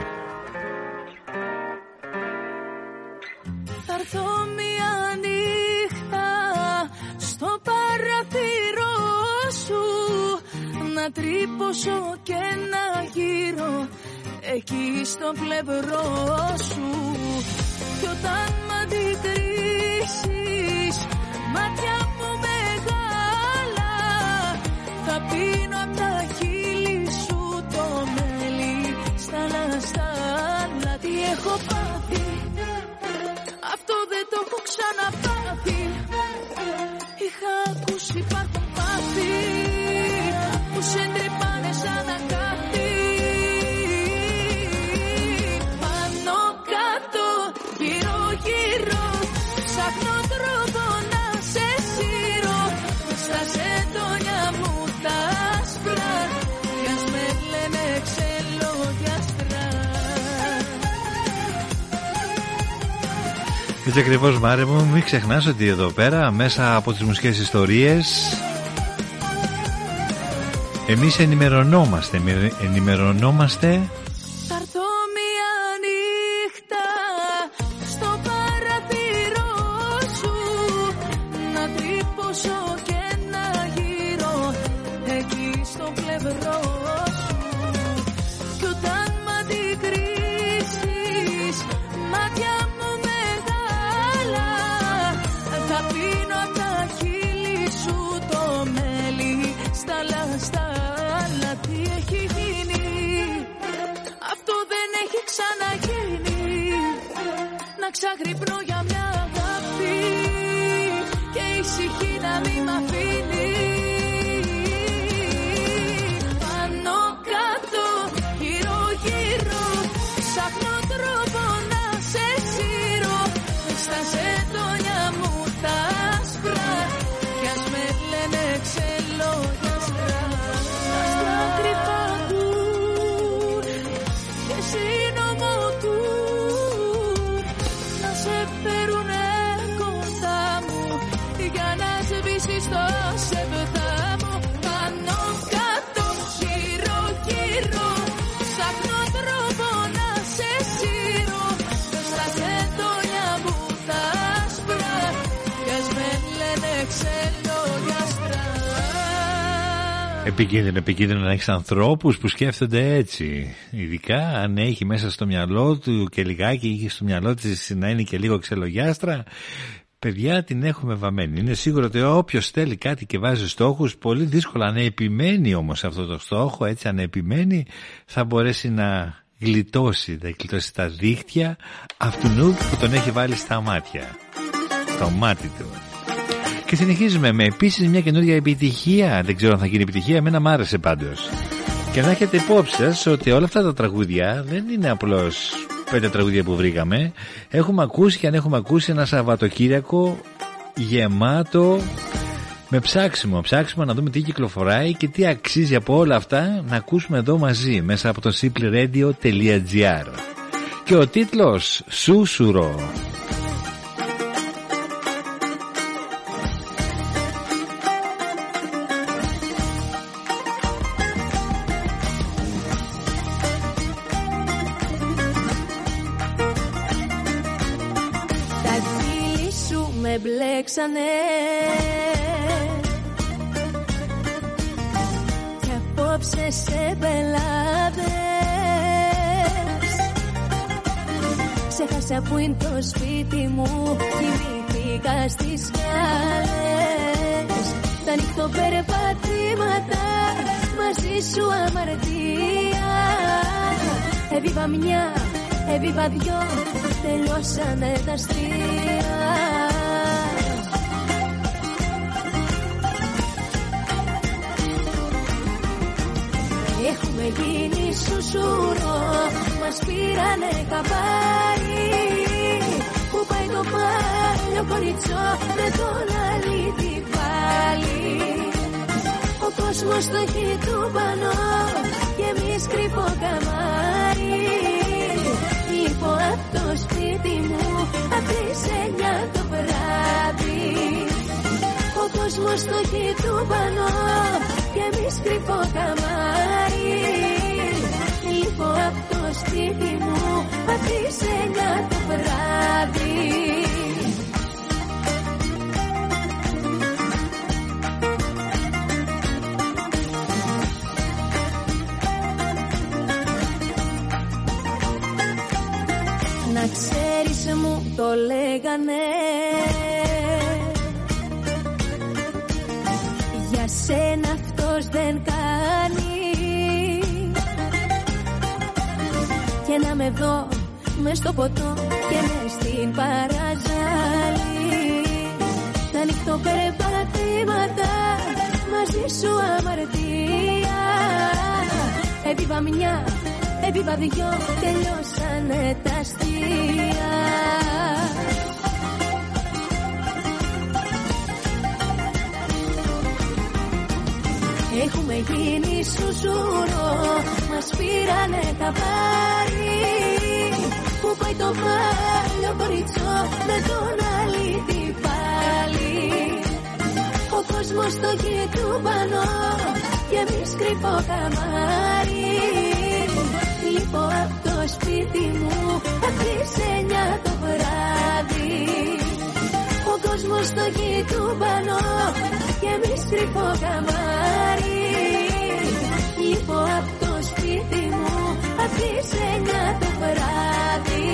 Θα έρθω μια νύχτα στο παραθυρό σου, να τρύπωσω και να γύρω εκεί στο πλευρό σου. Κι όταν μ' αντικρίσεις, μάτια μου μεγάλα, θα πίνω απ' τα χείλη σου το μέλι στάλα στάλα. Τι έχω πάθει, αυτό δεν το έχω ξαναπάθει. Είχα ακούσει υπάρχουν πάθη που σε τρυπάνε σαν αγάπη. Πάνω κάτω, γύρω γύρω, ψάχνω τρόπο να σε σύρω. Στα σεντόνια μου τα άσπρα, κι ας με λένε ξελογιαστρά. Έτσι ακριβώς, Μάρε μου, μην ξεχνάς ότι εδώ πέρα μέσα από τις μουσικές ιστορίες Εμείς ενημερωνόμαστε, ενημερωνόμαστε. Θα έρθω μια νύχτα στο παραθυρό σου, να τρύπωσω και να γύρω εκεί στο πλευρό σου. Κι όταν μ' αντικρίσεις μάτια μου μεγάλα, θα πίνω απ' τα χείλη σου το μέλι στα λαστά. Τι έχει γίνει, αυτό δεν έχει ξαναγίνει. Να ξαγρυπνώ για μια αγάπη και η ησυχή να μην μ' αφήνει. Πάνω κάτω, γύρω γύρω, ψάχνω τρόπο να σε σύρω. Στα ζετόνια μου τα άσπρα κι ας με λένε ξελόγια. Στο σεβδά μου, πάνω κάτω, γύρω γύρω, ψάχνω τρόπο να σε σύρω. Στα ζετόνια μου τα άσπρα κι ας με λένε ξελόγιαστρα. Επικίνδυνο, επικίνδυνο να έχεις ανθρώπους που σκέφτονται έτσι. Ειδικά αν έχει μέσα στο μυαλό του και λιγάκι είχε στο μυαλό της να είναι και λίγο ξελογιάστρα. Παιδιά, την έχουμε βαμμένη. Είναι σίγουρο ότι όποιος θέλει κάτι και βάζει στόχους, πολύ δύσκολα, αν επιμένει όμως αυτό το στόχο, έτσι αν επιμένει, θα μπορέσει να γλιτώσει, θα γλιτώσει τα δίχτυα αυτού που τον έχει βάλει στα μάτια, στο μάτι του. Και συνεχίζουμε με επίσης μια καινούργια επιτυχία. Δεν ξέρω αν θα γίνει επιτυχία, εμένα μ' άρεσε πάντως. Και να έχετε υπόψη σας ότι όλα αυτά τα τραγούδια δεν είναι απλώς πέντε τραγούδια που βρήκαμε. Έχουμε ακούσει και αν έχουμε ακούσει ένα Σαββατοκύριακο γεμάτο με ψάξιμο, ψάξιμο να δούμε τι κυκλοφοράει και τι αξίζει από όλα αυτά να ακούσουμε εδώ μαζί μέσα από το simplyradio.gr. Και ο τίτλος Σούσουρο. Μπλέξανε κι απόψε σε πελάτες. Ξέχασα που είναι το σπίτι μου, κοιμήθηκα στις σκάλες. Τα νυχτοπερπατήματα μαζί σου αμαρτία. Έβιβα μια, έβιβα δυο, τελειώσανε τα αστεία. Έχουμε γίνει σουσούρο, μας πήρανε καπάρι. Πού πάει το παλιό κοριτσό με τον αλήτη πάλι. Ο κόσμος το έχει του πανώ και εμείς κρυφό καμάρι. Λείπω απ' το σπίτι μου απ' τις εννιά το βράδυ. Ο κόσμος το έχει του πανώ και εμείς κρυφό καμάρι. Λείπω απ' το σπίτι μου απ' τις εννιά το βράδυ. Να ξέρεις μου το λέγανε, για σένα αυτός δεν κάνει. Και να με δω μες στο ποτό και μες στην παραζάλη. Τα νυχτοπερπατήματα μαζί σου αμαρτία. Έβιβα μια, έβιβα δυο, τελειώσανε τα αστεία. Έχουμε γίνει σουζούρο, μας πήρανε καπάρι. Πού πάει το παλιό κοριτσό με τον αλήτη πάλι. Ο κόσμος κόσμος στο γη του πανώ και εμείς κρυφό καμάρι. Λείπω απ' το σπίτι μου απ' τις εννιά το βράδυ. Ο κόσμος στο γη του πανώ και εμείς κρυφό καμάρι. Λείπω απ' το σπίτι μου απ' τις εννιά το βράδυ.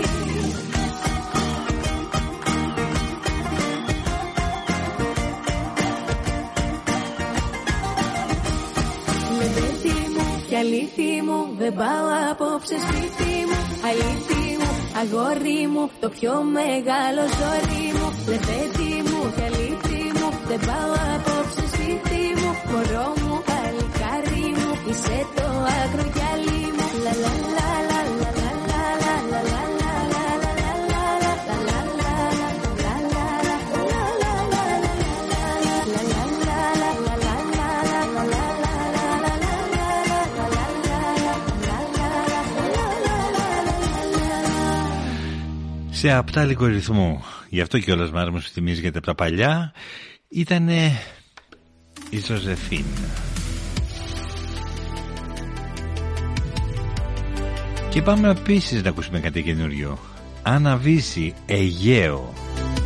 Αλήθη μου, δεν πάω απόψε σπίτι μου. Αλήθη μου, αγόρι μου, το πιο μεγάλο ζόρι μου. Λεβέντη μου, και αλήθη μου, δεν πάω απόψε σπίτι μου. Μωρό μου, παλικάρι μου, είσαι το αγρογιάλι μου. Λα λα λα λα λα λα λα λα λα σε απτάλικο ρυθμό. Γι' αυτό κιόλας μ' άρεσε που θυμίζεται από τα παλιά. Ήτανε η Ζωζεφίν. Και πάμε επίσης να ακούσουμε κάτι καινούριο. Αναβήσει, Αιγαίο.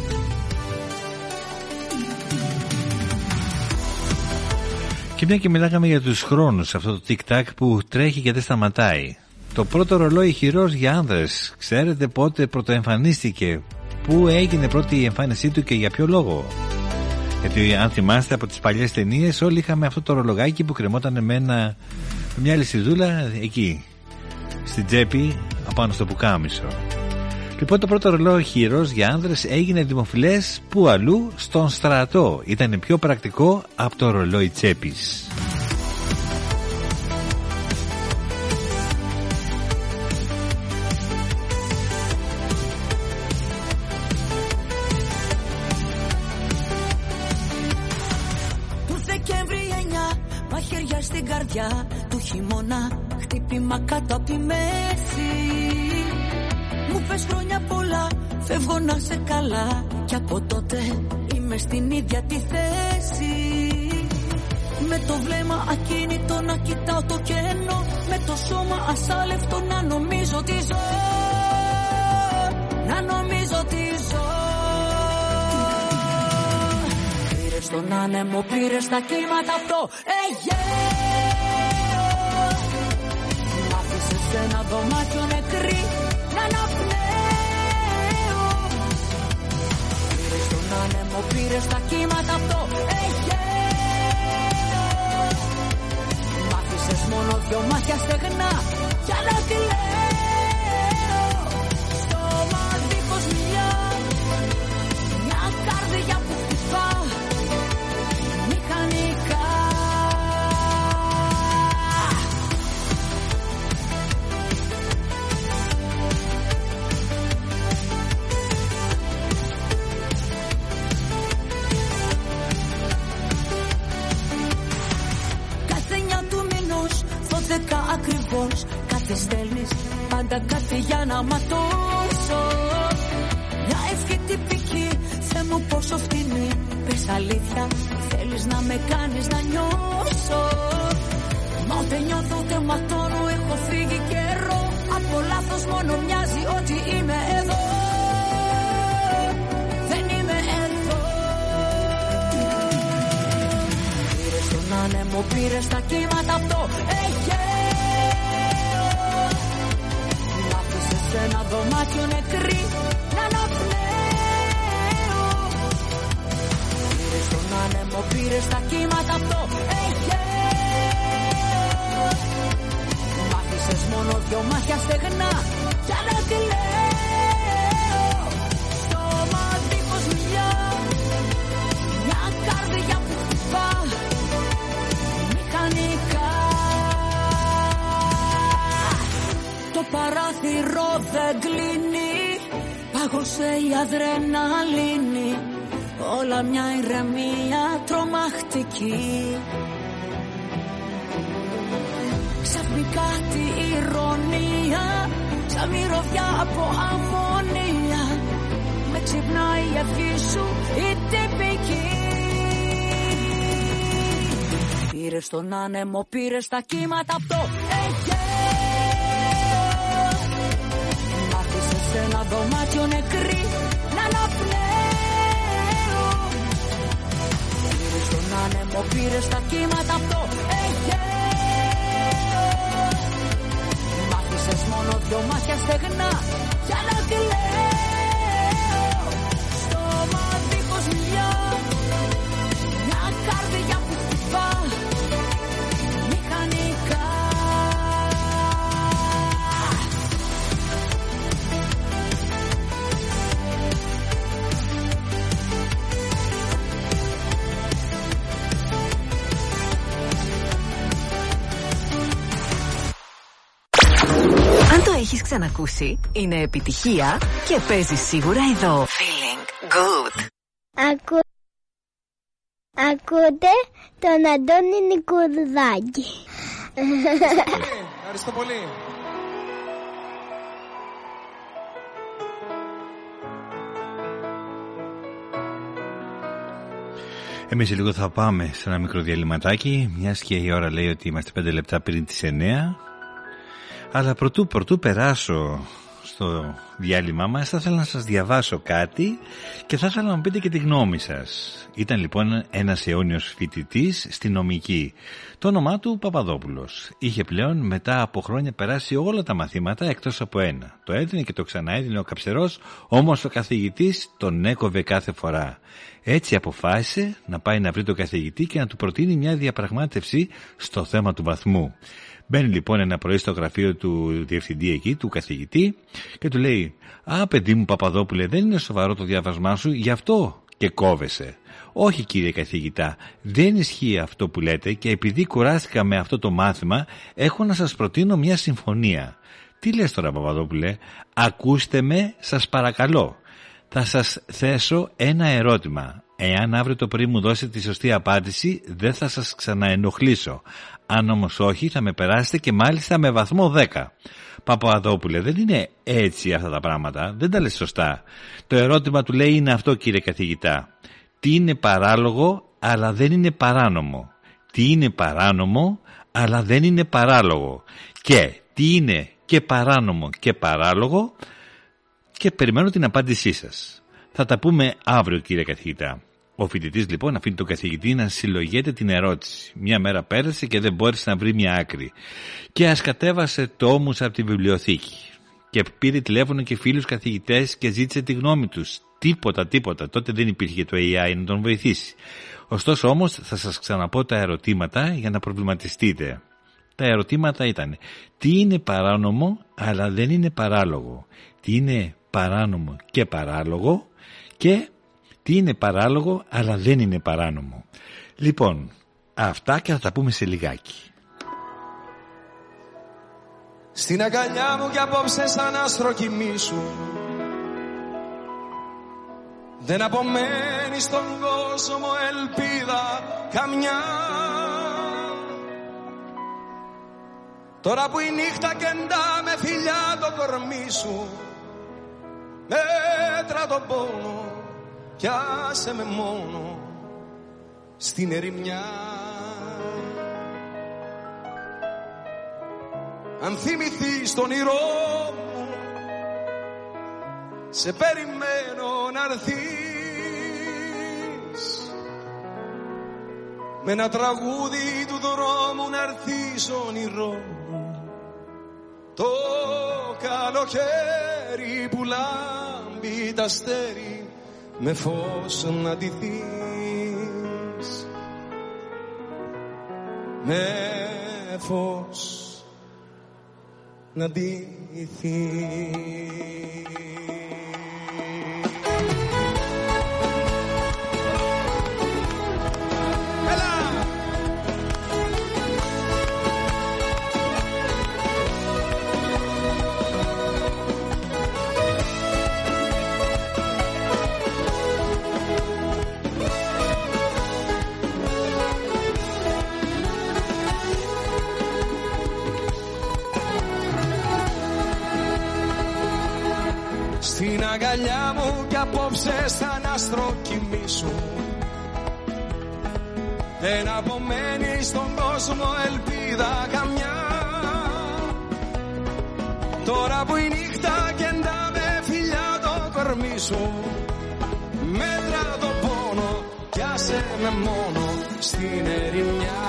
Και μια και μιλάγαμε για τους χρόνους, αυτό το tic-tac που τρέχει και δεν σταματάει. Το πρώτο ρολόι χειρός για άνδρες, ξέρετε πότε πρωτοεμφανίστηκε, πού έγινε πρώτη η εμφάνισή του και για ποιο λόγο? Γιατί αν θυμάστε από τις παλιές ταινίες, όλοι είχαμε αυτό το ρολογάκι που κρεμόταν με, ένα, με μια λυσιδούλα εκεί στην τσέπη απάνω στο πουκάμισο. Λοιπόν, το πρώτο ρολόι χειρός για άνδρες έγινε δημοφιλές που αλλού? Στον στρατό. Ήταν πιο πρακτικό από το ρολόι τσέπης. Στην καρδιά του χειμώνα, χτύπημα κάτω από τη μέση. Μου πες χρόνια πολλά, φεύγω να σε καλά. Κι από τότε είμαι στην ίδια τη θέση. Με το βλέμμα ακίνητο να κοιτάω το κενό, με το σώμα ασάλευτο να νομίζω τι ζω. Να νομίζω τι ζω. Πήρες στον άνεμο, πήρες τα κύματα από το Αιγαίο. Μ' άφησες σε ένα δωμάτιο νεκρή να αναπνέω. Πήρες στον άνεμο, πήρες τα κύματα από το Αιγαίο. Μ' άφησες μόνο δυο μάτια στεγνά για να τη λέω. Στόμα δίχως μιλιά, μια καρδιά που χτυπά μηχανικά. Κάθε εννιά του μηνός, δώδεκα ακριβώς, κάτι στέλνεις, πάντα κάτι για να ματώσω. Μια ευχή τυπική, Θεέ μου πόσο φτηνή. Πες αλήθεια, θέλεις να με κάνεις να νιώσω. Μα ούτε νιώθω ούτε ματώνω, έχω φύγει καιρό. Από λάθος μόνο μοιάζει ότι είμαι εδώ. Δεν είμαι εδώ. Πήρες τον άνεμο, πήρες τα κύματα από το Αιγαίο. Μ' άφησες σε ένα δωμάτιο νεκρή να αναπνέω. Πήρες τον άνεμο, πήρες τα κύματα από το Αιγαίο. Μ' άφησες μόνο δυο μάτια στεγνά για να τη λέω. Στόμα δίχως μιλιά, μια καρδιά που χτυπά μηχανικά. Το παράθυρο δεν κλείνει, πάγωσε η αδρεναλίνη. Όλα μια ηρεμία τρομακτική. Ξαφνικά τη ηρωνία, σαν μυρωδιά από αμμονία, με ξυπνάει η ευχή σου η τυπική. Πήρες τον άνεμο, πήρες τα κύματα απ' το Αιγαίο. Μ' άφησες σε ένα δωμάτιο νεκρή να αναπνέω. Πήρες τον άνεμο, πήρες τα κύματα απ' το Αιγαίο. Μ' άφησες μόνο δυο μάτια στεγνά για να κλαίω. Στόμα δίχως μιλιά, μια καρδιά που χτυπά μηχανικά. Αν το έχεις ξανακούσει, είναι επιτυχία και παίζει σίγουρα εδώ. Feeling good. Ακού... Ακούτε τον Αντώνη Νικουρδάκη. Ευχαριστώ πολύ. Εμείς λίγο θα πάμε σε ένα μικρό διαλυματάκι, μιας και η ώρα λέει ότι είμαστε πέντε λεπτά πριν τις εννέα. Αλλά πρωτού, πρωτού περάσω στο διάλειμμα μας, θα ήθελα να σας διαβάσω κάτι και θα ήθελα να μου πείτε και τη γνώμη σας. Ήταν λοιπόν ένας αιώνιος φοιτητής στη νομική. Το όνομά του Παπαδόπουλος. Είχε πλέον μετά από χρόνια περάσει όλα τα μαθήματα εκτός από ένα. Το έδινε και το ξαναέδινε ο καψερός, όμως ο καθηγητής τον έκοβε κάθε φορά. Έτσι αποφάσισε να πάει να βρει τον καθηγητή και να του προτείνει μια διαπραγμάτευση στο θέμα του βαθμού. Μπαίνει λοιπόν ένα πρωί στο γραφείο του διευθυντή εκεί, του καθηγητή, και του λέει: «Α, παιδί μου Παπαδόπουλε, δεν είναι σοβαρό το διάβασμά σου, γι' αυτό και κόβεσαι». «Όχι κύριε καθηγητά, δεν ισχύει αυτό που λέτε και επειδή κουράστηκα με αυτό το μάθημα, έχω να σας προτείνω μια συμφωνία». «Τι λες τώρα Παπαδόπουλε, ακούστε με σας παρακαλώ. Θα σας θέσω ένα ερώτημα. Εάν αύριο το πρωί μου δώσετε τη σωστή απάντηση, δεν θα σας ξαναενοχλήσω. Αν όμως όχι, θα με περάσετε και μάλιστα με βαθμό δέκα. Παπαδόπουλε, δεν είναι έτσι αυτά τα πράγματα, δεν τα λες σωστά. Το ερώτημα του λέει είναι αυτό κύριε καθηγητά. Τι είναι παράλογο αλλά δεν είναι παράνομο. Τι είναι παράνομο αλλά δεν είναι παράλογο. Και τι είναι και παράνομο και παράλογο, και περιμένω την απάντησή σας. Θα τα πούμε αύριο κύριε καθηγητά». Ο φοιτητής λοιπόν αφήνει τον καθηγητή να συλλογιέται την ερώτηση. Μια μέρα πέρασε και δεν μπόρεσε να βρει μια άκρη. Και ασκατέβασε τόμους από τη βιβλιοθήκη. Και πήρε τηλέφωνο και φίλους καθηγητές και ζήτησε τη γνώμη τους. Τίποτα, τίποτα. Τότε δεν υπήρχε το έι άι να τον βοηθήσει. Ωστόσο όμως θα σας ξαναπώ τα ερωτήματα για να προβληματιστείτε. Τα ερωτήματα ήταν: τι είναι παράνομο αλλά δεν είναι παράλογο. Τι είναι παράνομο και παράλογο. Και τι είναι παράλογο αλλά δεν είναι παράνομο. Λοιπόν, αυτά και θα τα πούμε σε λιγάκι. Στην αγκαλιά μου κι απόψε σαν άστρο κοιμήσου. Δεν απομένει στον κόσμο ελπίδα καμιά. Τώρα που η νύχτα κεντά με φιλιά το κορμί σου, μέτρα τον πόνο κι άσε με μόνο στην ερημιά. Αν θυμηθείς τον όνειρό μου, σε περιμένω να'ρθείς με ένα τραγούδι του δρόμου να'ρθείς όνειρό μου. Το καλοκαίρι που λάμπει τ' αστέρι με φως να ντυθείς, με φως να ντυθείς. Στην αγκαλιά μου κι απόψε σαν άστρο κοιμήσου. δεν απομένει στον κόσμο ελπίδα καμιά. Τώρα που η νύχτα κεντά με φιλιά το κορμί σου, μέτρα το πόνο κι άσε με μόνο στην ερημιά.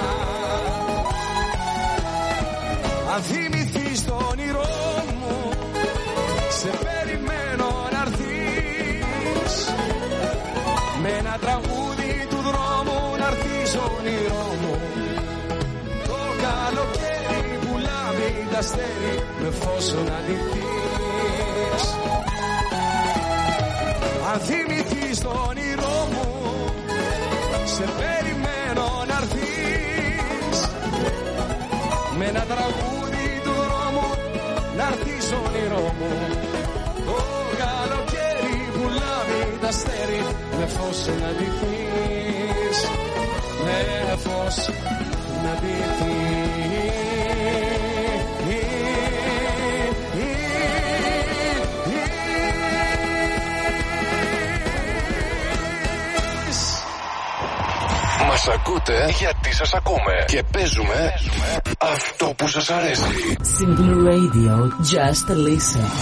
Αν θυμηθείς το όνειρό μου, σε περιμένω να έρθεις, με ένα τραγούδι του δρόμου να έρθεις όνειρό μου. Το καλοκαίρι που λάβει τα αστέρι με φως να ντυθείς. Αν θυμηθείς το όνειρό μου, σε περιμένω να έρθεις, με ένα τραγούδι του δρόμου να έρθεις όνειρό μου. Το καλοκαίρι που λάβει τα αστέρι με φως να ντυθείς, με φως να ντυθείς. Μας ακούτε γιατί σας ακούμε και παίζουμε, παίζουμε αυτό που σας αρέσει. Simple Radio, just listen.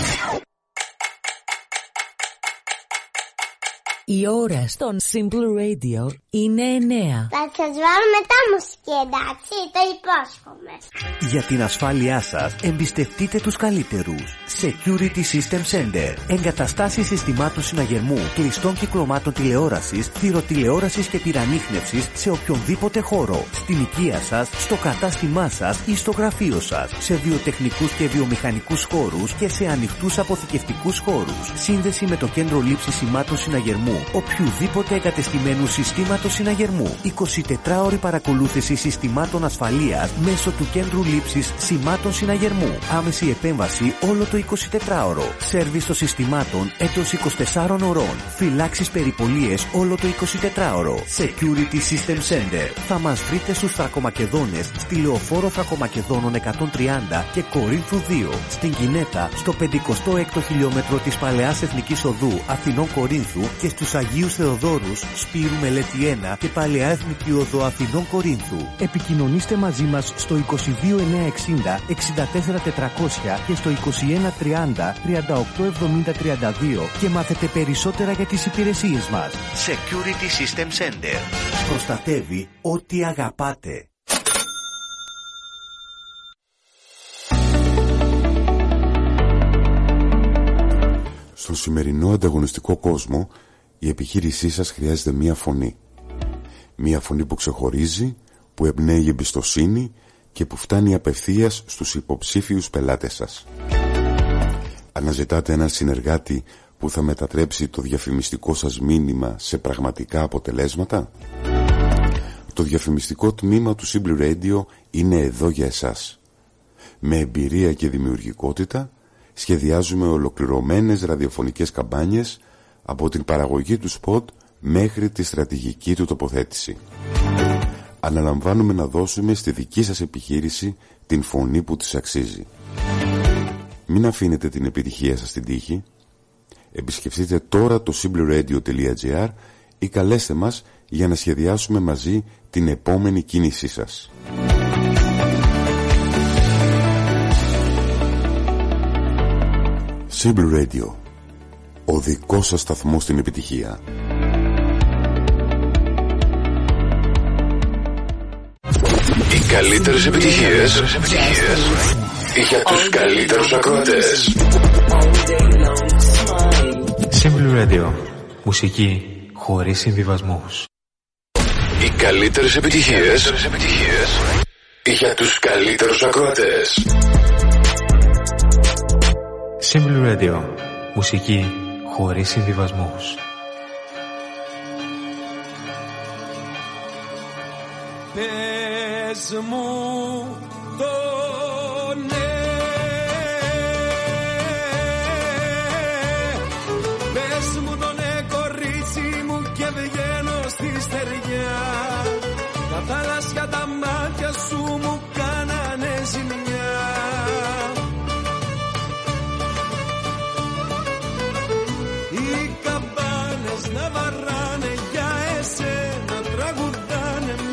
Η ώρα στον Simple Radio είναι εννέα. Θα σας βάλω μετά μουσική, εντάξει, το υπόσχομαι. Για την ασφάλειά σας, εμπιστευτείτε τους καλύτερους. Security System Center. Εγκαταστάσεις συστημάτων συναγερμού, κλειστών κυκλωμάτων τηλεόρασης, θηροτηλεόρασης και τυραννίχνευσης σε οποιονδήποτε χώρο. Στην οικία σας, στο κατάστημά σας ή στο γραφείο σας. Σε βιοτεχνικούς και βιομηχανικούς χώρους και σε ανοιχτούς αποθηκευτικούς χώρους. Σύνδεση με το κέντρο λήψης σημάτων συναγερμού οποιουδήποτε εγκατεστημένου συστήματος συναγερμού. εικοσιτετράωρη παρακολούθηση συστημάτων ασφαλείας μέσω του κέντρου λήψης σημάτων συναγερμού. Άμεση επέμβαση όλο το εικοσιτετράωρο. Σέρβις των συστημάτων εντός είκοσι τεσσάρων ωρών. Φυλάξεις περιπολίες όλο το εικοσιτετράωρο. Security System Center. Θα μας βρείτε στους Θρακομακεδόνες, στη Λεωφόρο Θρακομακεδόνων εκατόν τριάντα και Κορίνθου δύο. Στην Κινέτα, στο πενηκοστό έκτο χιλιόμετρο της Παλαιάς Εθνικής Οδού Αθηνών Κορίνθου και στους Αγίους Θεοδόρους, Σπύρου Μελέτη ένα και Παλαιά Εθνική Οδό Αθηνών Κορίνθου. Επικοινωνήστε μαζί μας στο είκοσι δύο εννιακόσια εξήντα εξήντα τέσσερα τετρακόσια και στο είκοσι ένα τριάντα τριάντα οκτώ εβδομήντα τριάντα δύο και μάθετε περισσότερα για τις υπηρεσίες μας. Security System Center. Προστατεύει ό,τι αγαπάτε. Στον σημερινό ανταγωνιστικό κόσμο, η επιχείρησή σας χρειάζεται μία φωνή. Μία φωνή που ξεχωρίζει, που εμπνέει εμπιστοσύνη και που φτάνει απευθείας στους υποψήφιους πελάτες σας. Αναζητάτε έναν συνεργάτη που θα μετατρέψει το διαφημιστικό σας μήνυμα σε πραγματικά αποτελέσματα. Το διαφημιστικό τμήμα του Simple Radio είναι εδώ για εσάς. Με εμπειρία και δημιουργικότητα σχεδιάζουμε ολοκληρωμένες ραδιοφωνικές καμπάνιες από την παραγωγή του σποτ μέχρι τη στρατηγική του τοποθέτηση. Αναλαμβάνουμε να δώσουμε στη δική σας επιχείρηση την φωνή που της αξίζει. Μην αφήνετε την επιτυχία σας στην τύχη. Επισκεφτείτε τώρα το simpleradio τελεία gr ή καλέστε μας για να σχεδιάσουμε μαζί την επόμενη κίνησή σας. Simple Radio, ο δικός σας σταθμός στην επιτυχία. Οι καλύτερες επιτυχίες, επιτυχίες για τους καλύτερους ακροατές. Simple Radio, μουσική χωρίς συμβιβασμούς. Οι καλύτερες επιτυχίες, επιτυχίες για τους καλύτερους ακροατές. Simple Radio, μουσική χωρίς συμβιβασμούς. Πες μου το ναι, πες μου το ναι κορίτσι μου και βγαίνω στη στεριά. Τα θάλασσια τα μάτια σου μου κάνανε ζημιά. Οι καμπάνες να βαράνε για εσένα, τραγουδάνε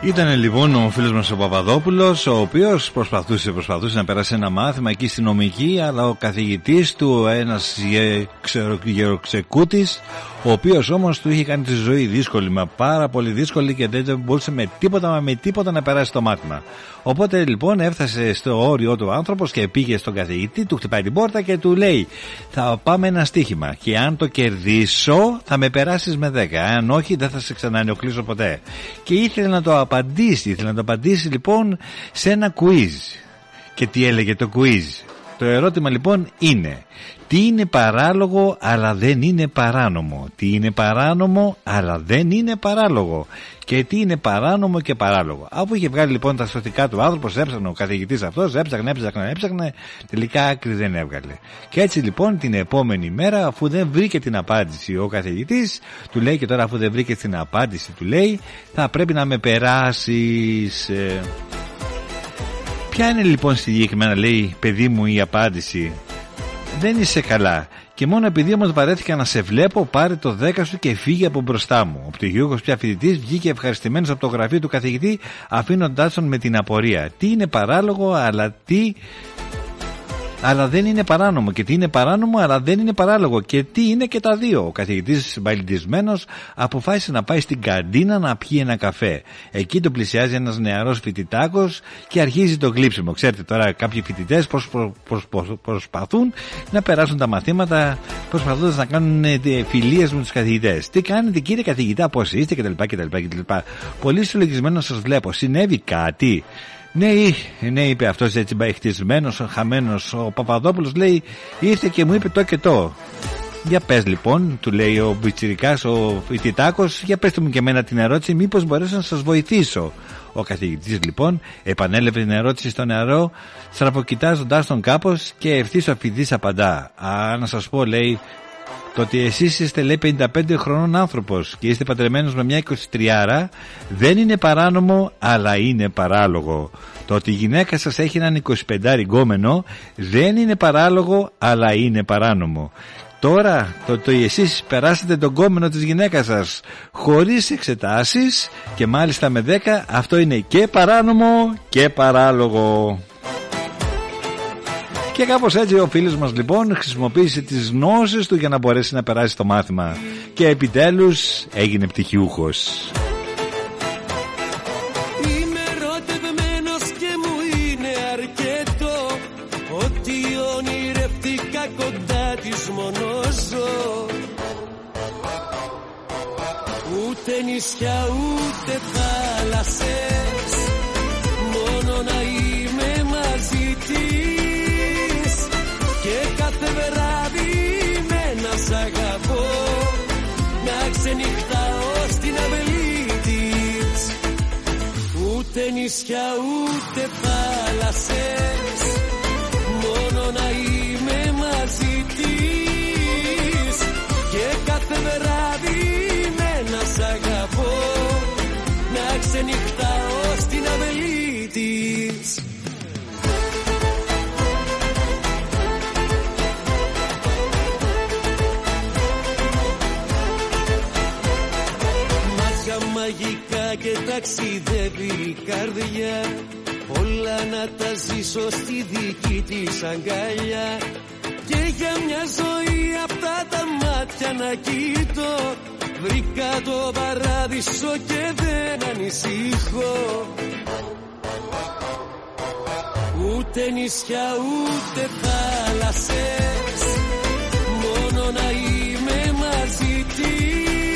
Ήταν λοιπόν ο φίλος μας ο Παπαδόπουλος, ο οποίος προσπαθούσε, προσπαθούσε να περάσει ένα μάθημα εκεί στη νομική, αλλά ο καθηγητής του, ένας γεροξεκούτης, ο οποίος όμως του είχε κάνει τη ζωή δύσκολη, μα πάρα πολύ δύσκολη, και δεν μπορούσε με τίποτα, μα με τίποτα να περάσει το μάθημα. Οπότε λοιπόν έφτασε στο όριο του άνθρωπος και πήγε στον καθηγητή, του χτυπάει την πόρτα και του λέει: θα πάμε ένα στοίχημα και αν το κερδίσω θα με περάσεις με δέκα, αν όχι δεν θα σε ξαναενοχλήσω ποτέ. Και ήθελε να το απαντήσει, ήθελε να το απαντήσει λοιπόν σε ένα quiz. Και τι έλεγε το quiz? Το ερώτημα λοιπόν είναι: τι είναι παράλογο αλλά δεν είναι παράνομο? Τι είναι παράνομο αλλά δεν είναι παράλογο? Και τι είναι παράνομο και παράλογο? Αφού είχε βγάλει λοιπόν τα σωτικά του άνθρωπος, έψαχνε ο καθηγητής αυτός, έψαχνε, έψαχνε, έψαχνε, τελικά άκρη δεν έβγαλε. Και έτσι λοιπόν την επόμενη μέρα, αφού δεν βρήκε την απάντηση ο καθηγητής, του λέει: και τώρα αφού δεν βρήκε την απάντηση, του λέει, θα πρέπει να με περάσεις. Ποια είναι λοιπόν συγκεκριμένα, λέει, παιδί μου, η απάντηση? Δεν είσαι καλά. Και μόνο επειδή όμως βαρέθηκα να σε βλέπω, πάρε το δέκα σου και φύγε από μπροστά μου. Ο πτυχιούχος, πια φοιτητής, βγήκε ευχαριστημένος από το γραφείο του καθηγητή, αφήνοντάς τον με την απορία. Τι είναι παράλογο, αλλά τι... αλλά δεν είναι παράνομο, και τι είναι παράνομο αλλά δεν είναι παράλογο, και τι είναι και τα δύο? Ο καθηγητής, μπαλιντισμένος, αποφάσισε να πάει στην καντίνα να πιει ένα καφέ. Εκεί το πλησιάζει ένας νεαρός φοιτητάκος και αρχίζει το γλύψιμο. Ξέρετε τώρα, κάποιοι φοιτητές προ, προ, προ, προ, προσπαθούν να περάσουν τα μαθήματα, προσπαθώντας να κάνουν φιλίες με τους καθηγητές. Τι κάνετε κύριε καθηγητά, πώς είστε, κτλ. κτλ, κτλ. Πολύ συλλογισμένος σας βλέπω, συνέβη κάτι? Ναι, ναι, είπε αυτός έτσι μπαϊχτισμένος, χαμένος. Ο Παπαδόπουλος, λέει, ήρθε και μου είπε το και το. Για πες λοιπόν, του λέει ο πιτσιρικάς, ο φοιτητάκος, για πες μου και εμένα την ερώτηση, μήπως μπορέσω να σας βοηθήσω. Ο καθηγητής λοιπόν επανέλαβε την ερώτηση στο νεαρό, στραβοκοιτάζοντάς τον κάπως, και ευθύς ο φοιτητής απαντά: α, να σας πω, λέει, το ότι εσείς είστε, λέει, πενήντα πέντε χρονών άνθρωπος και είστε παντρεμένος με μια εικοσιτριάρα δεν είναι παράνομο, αλλά είναι παράλογο. Το ότι η γυναίκα σας έχει έναν εικοσιπεντάρι γκόμενο δεν είναι παράλογο, αλλά είναι παράνομο. Τώρα, το ότι εσείς περάσετε τον γκόμενο της γυναίκας σας χωρίς εξετάσεις και μάλιστα με δέκα, αυτό είναι και παράνομο και παράλογο. Και κάπως έτσι ο φίλος μας λοιπόν χρησιμοποίησε τις γνώσεις του για να μπορέσει να περάσει το μάθημα, και επιτέλους έγινε πτυχιούχος. Είμαι ερωτευμένος και μου είναι αρκετό ότι ονειρευτικά κοντά της μόνο ζω. Ούτε νησιά ούτε θάλασσες, μόνο να είμαι μαζί της. Και κάθε βράδυ με να σ' αγαπώ, να ξενυχτάω στην αυλή της. Ούτε νησιά ούτε θάλασσες, μόνο να είμαι μαζί της. Και κάθε βράδυ με να σ' αγαπώ, να ξενυχτάω στην αυλή της. Μαγικά και ταξιδεύει η καρδιά, όλα να τα ζήσω στη δική της αγκαλιά. Και για μια ζωή αυτά τα μάτια να κοιτώ, βρήκα το παράδεισο και δεν ανησυχώ. Ούτε νησιά ούτε θάλασσες, μόνο να είμαι μαζί της.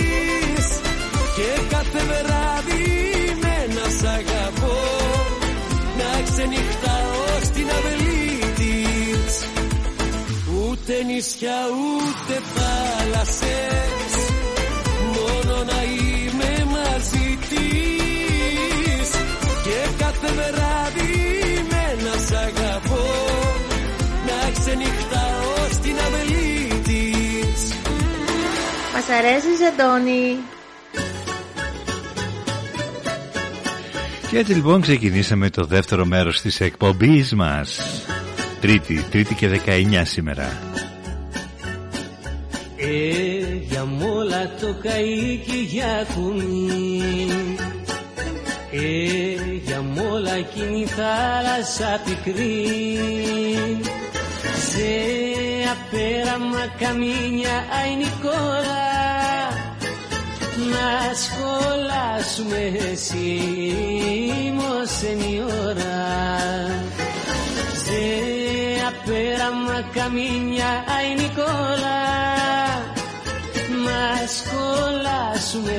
Και κάθε βράδυ με να σ' αγαπώ, να ξενυχτάω στην αυλή της. Ούτε νησιά ούτε θάλασσες, μόνο να είμαι μαζί της. Και κάθε βράδυ με να σ' αγαπώ, να ξενυχτάω στην αυλή της. Μας αρέσεις, Αντώνη? Και έτσι λοιπόν ξεκινήσαμε το δεύτερο μέρος της εκπομπής μας. Τρίτη, Τρίτη και δεκαεννιά σήμερα. Ε, για μόλα το καΐκι για κουνί, Ε, για μ' όλα εκείνη η θάλασσα πικρή, σε απέραμα καμίνια αϊνικόλα, να σχολάσουμε σήμωσεν η ώρα. Σε απέραμα καμίνια αϊνικόλα, να σχολάσουμε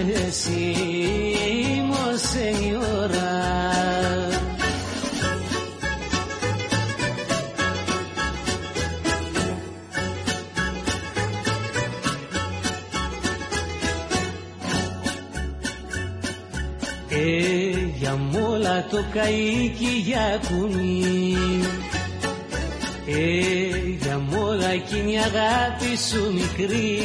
σήμωσεν η ώρα. Ε, για μ' όλα το καΐκι για κουνί, ε, για μ' όλα εκείνη η αγάπη σου μικρή,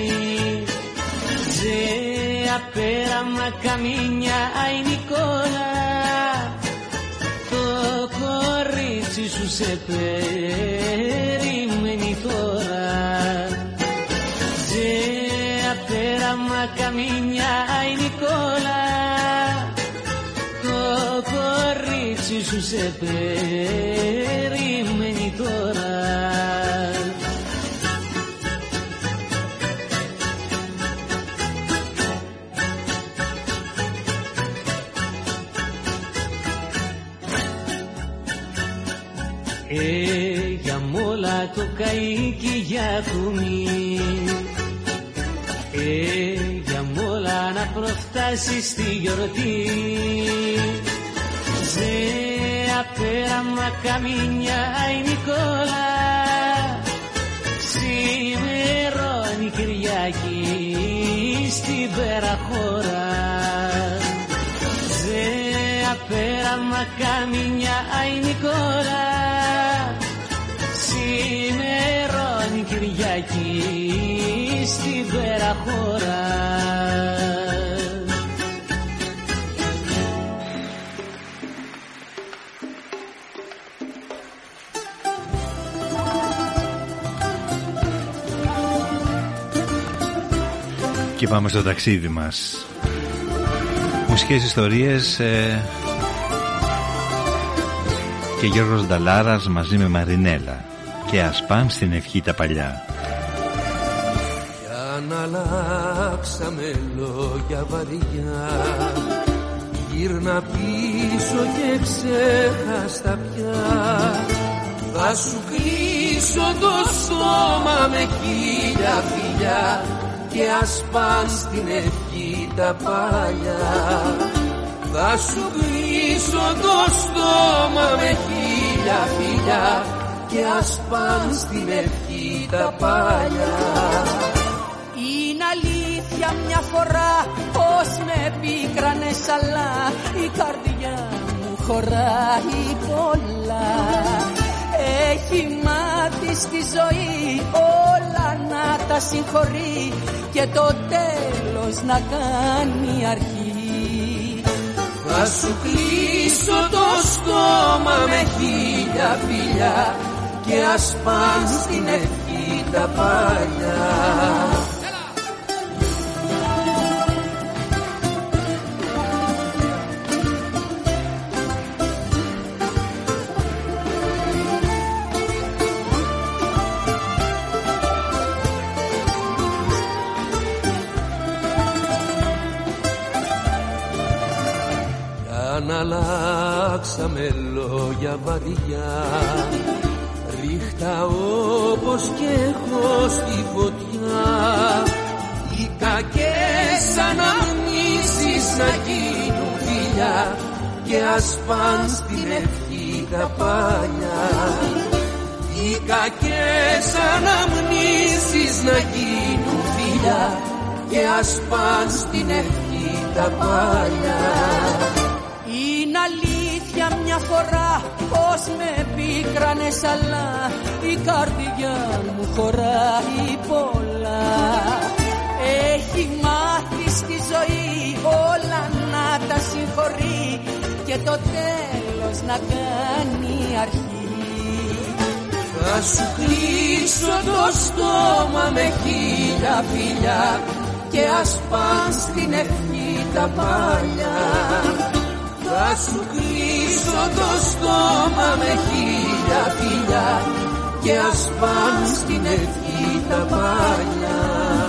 σε απέραμα καμίνια αϊνικόλα, το κορίτσι σου σε περιμένει τώρα. Σε απέραμα καμίνια αϊνικόλα, το κορίτσι σου σε περιμένει τώρα. Ε, για μ' όλα το καΐκι για κουνί, ε, για μ' όλα να προφτάσεις στη γιορτή. Σε απέραμα καμίνια αϊνικόλα, σημερώνει Κυριακή στην Περαχώρα. Σε απέραμα καμίνια αϊνικόλα, σημερώνει Κυριακή στην Περαχώρα. Και πάμε στο ταξίδι μας. Μουσικές ιστορίες ε, και Γιώργος Νταλάρας μαζί με Μαρινέλα και Ασπάν στην ευχή τα παλιά. Για να αλλάξαμε λόγια βαριά, γύρνα πίσω και ξέχαστα πια. Θα σου κλείσω το σώμα με χίλια φιλιά και ας παν στην ευχή τα παλιά. Θα σου κλείσω το στόμα με χίλια φιλιά και ας παν στην ευχή τα παλιά. Είναι αλήθεια μια φορά πως με πίκρανες, αλλά η καρδιά μου χωράει πολλά. Έχει μάθει στη ζωή όλα να τα συγχωρεί και το τέλος να κάνει αρχή. Θα σου κλείσω το στόμα με χίλια φιλιά και ας παν στην ευχή τα παλιά. Να αλλάξαμε λόγια βαριά, ρίχτα όπως και έχω στη φωτιά. Οι κακές αναμνήσεις να γίνουν φιλιά και ας παν στην ευχή τα παλιά. Οι κακές αναμνήσεις να γίνουν φιλιά και ας παν στην ευχή τα παλιά. Είναι αλήθεια μια φορά πως με πίκρανες, αλλά η καρδιά μου χωράει πολλά. Έχει μάθει στη ζωή όλα να τα συγχωρεί και το τέλος να κάνει αρχή. Θα σου κλείσω το στόμα με χίλια φιλιά και ας παν στην ευχή τα παλιά. θα σου κλείσω το στόμα με χίλια φιλιά και ας πάνε στην ευχή τα παλιά.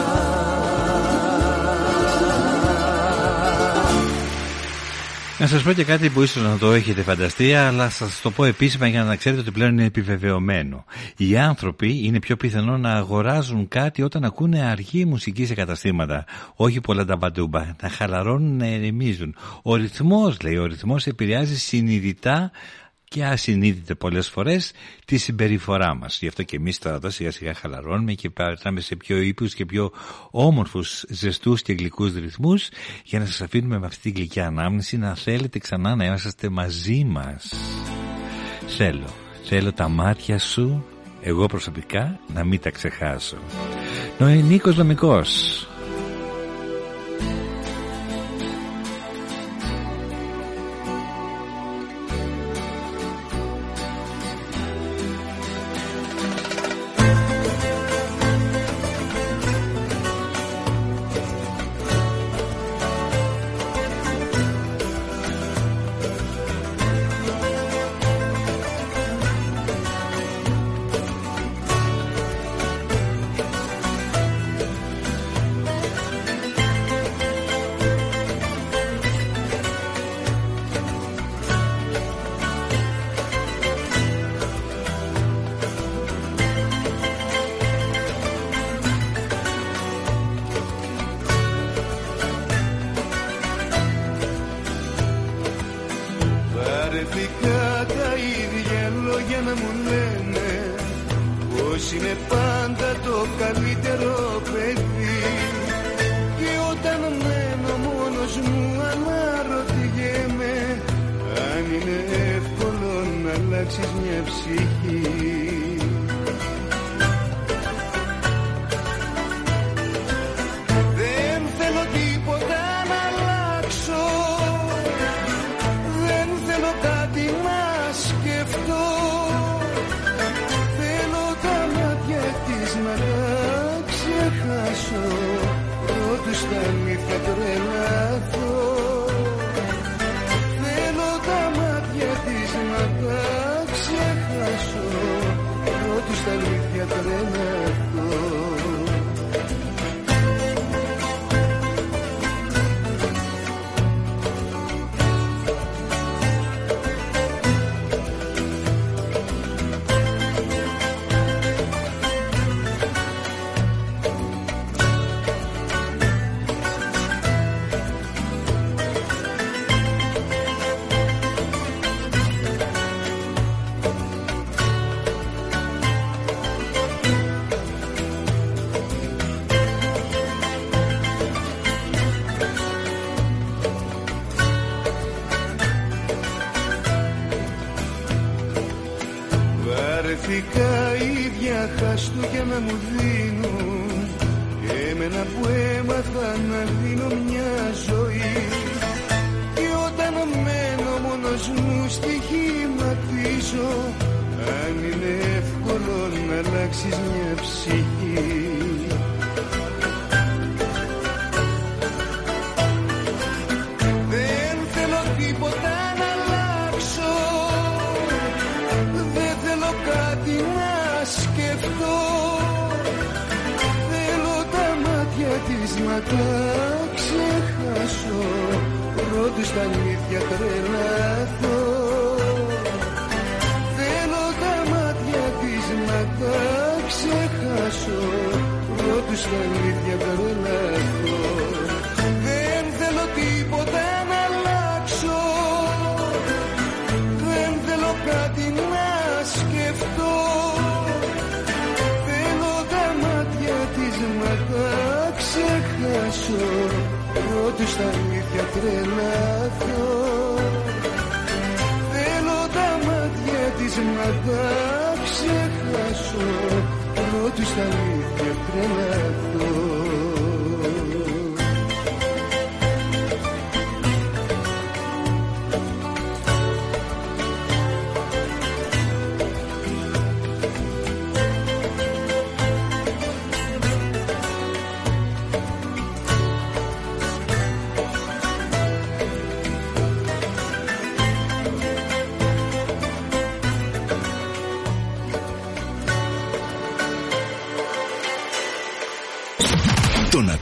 Να σας πω και κάτι που ίσως να το έχετε φανταστεί, αλλά σας το πω επίσημα για να ξέρετε ότι πλέον είναι επιβεβαιωμένο. Οι άνθρωποι είναι πιο πιθανό να αγοράζουν κάτι όταν ακούνε αργή μουσική σε καταστήματα. Όχι πολλά τα μπαντούμπα, να χαλαρώνουν, να ερεμίζουν. Ο ρυθμός, λέει, ο ρυθμός επηρεάζει συνειδητά και ασυνείδητα πολλές φορές τη συμπεριφορά μας. Γι' αυτό και εμείς τώρα εδώ σιγά σιγά χαλαρώνουμε και περνάμε σε πιο ήπιους και πιο όμορφους, ζεστούς και γλυκούς ρυθμούς, για να σας αφήνουμε με αυτή την γλυκιά ανάμνηση να θέλετε ξανά να είμαστε μαζί μας. Θέλω, θέλω τα μάτια σου, εγώ προσωπικά, να μην τα ξεχάσω. Νίκος Νομικός.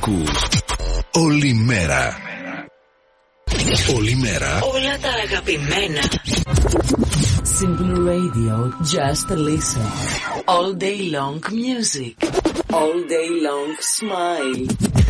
Ακούς όλη μέρα. Όλη μέρα. Όλα τα αγαπημένα. Simple Radio, just listen. All day long music. All day long smile.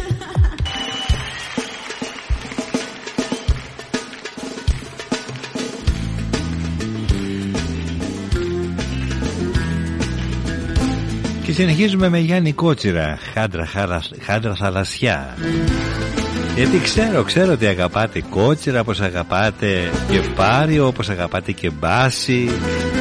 Και συνεχίζουμε με Γιάννη Κότσιρα, χάντρα, χαρασ... χάντρα θαλασσιά. Γιατί ξέρω, ξέρω ότι αγαπάτε Κότσιρα, όπως αγαπάτε και Πάριο, όπως αγαπάτε και Μπάση.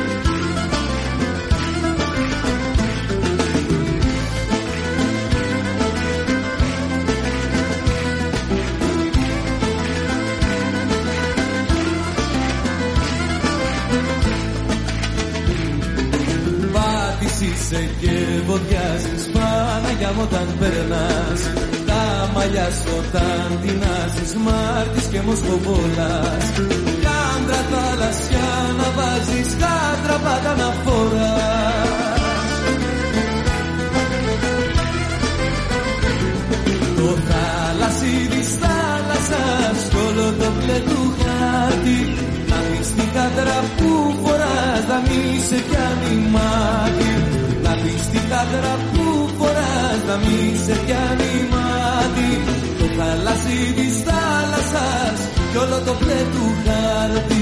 Είσαι και βοδιάζεις Παναγιά μου όταν περνάς. Τα μαλλιά σου όταν τεινάζεις, Μάρτης και Μοσχοβόλας. Χάντρα θαλασσιά να βάζεις, χάντρα πάντα να φοράς. Το θάλασσι της θάλασσας κι όλο το μπλε του χάρτη. Να πεις την χάντρα που φοράς, να μη σε πιάνει μάτι. Να πεις την χάντρα που φοράς, να μη σε πιάνει μάτι. Το θάλασσι της θάλασσας κι όλο το μπλε του χάρτη.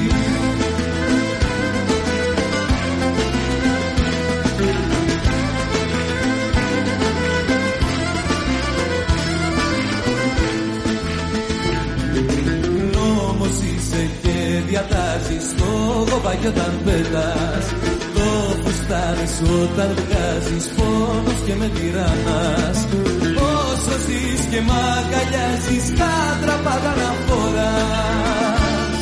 Νόμος είσαι και διατάζεις το κοπάκι όταν πετάς. Το φουστάρεις όταν βγάζεις, πόνος και με τυραννάς. Όσο ζεις και μ' αγκαλιάζεις, χάντρα πάντα να φοράς.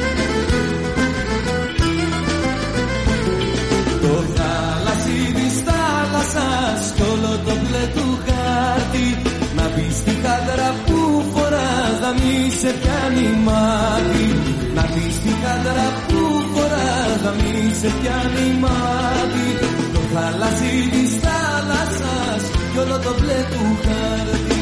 Το θάλασσι της θάλασσας κι όλο το μπλε του χάρτη. Να πεις τη χάντρα που φοράς, να μη σε πιάνει μάτι. Να πεις τη χάντρα που φοράς, να μη σε πιάνει μάτι. Το θάλασσι της θάλασσας κι όλο το μπλε του χάρτη.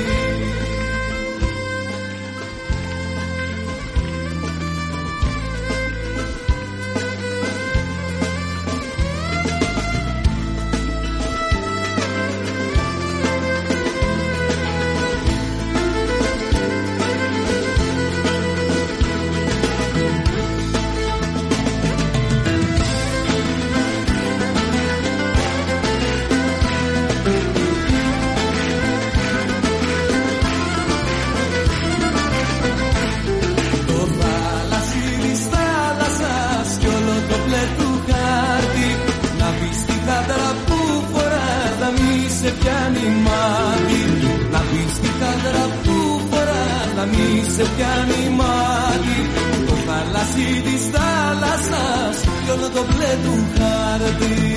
Σε πιάνει μάτι. Το θάλασσι της θάλασσας κι όλο το μπλε του χάρτη.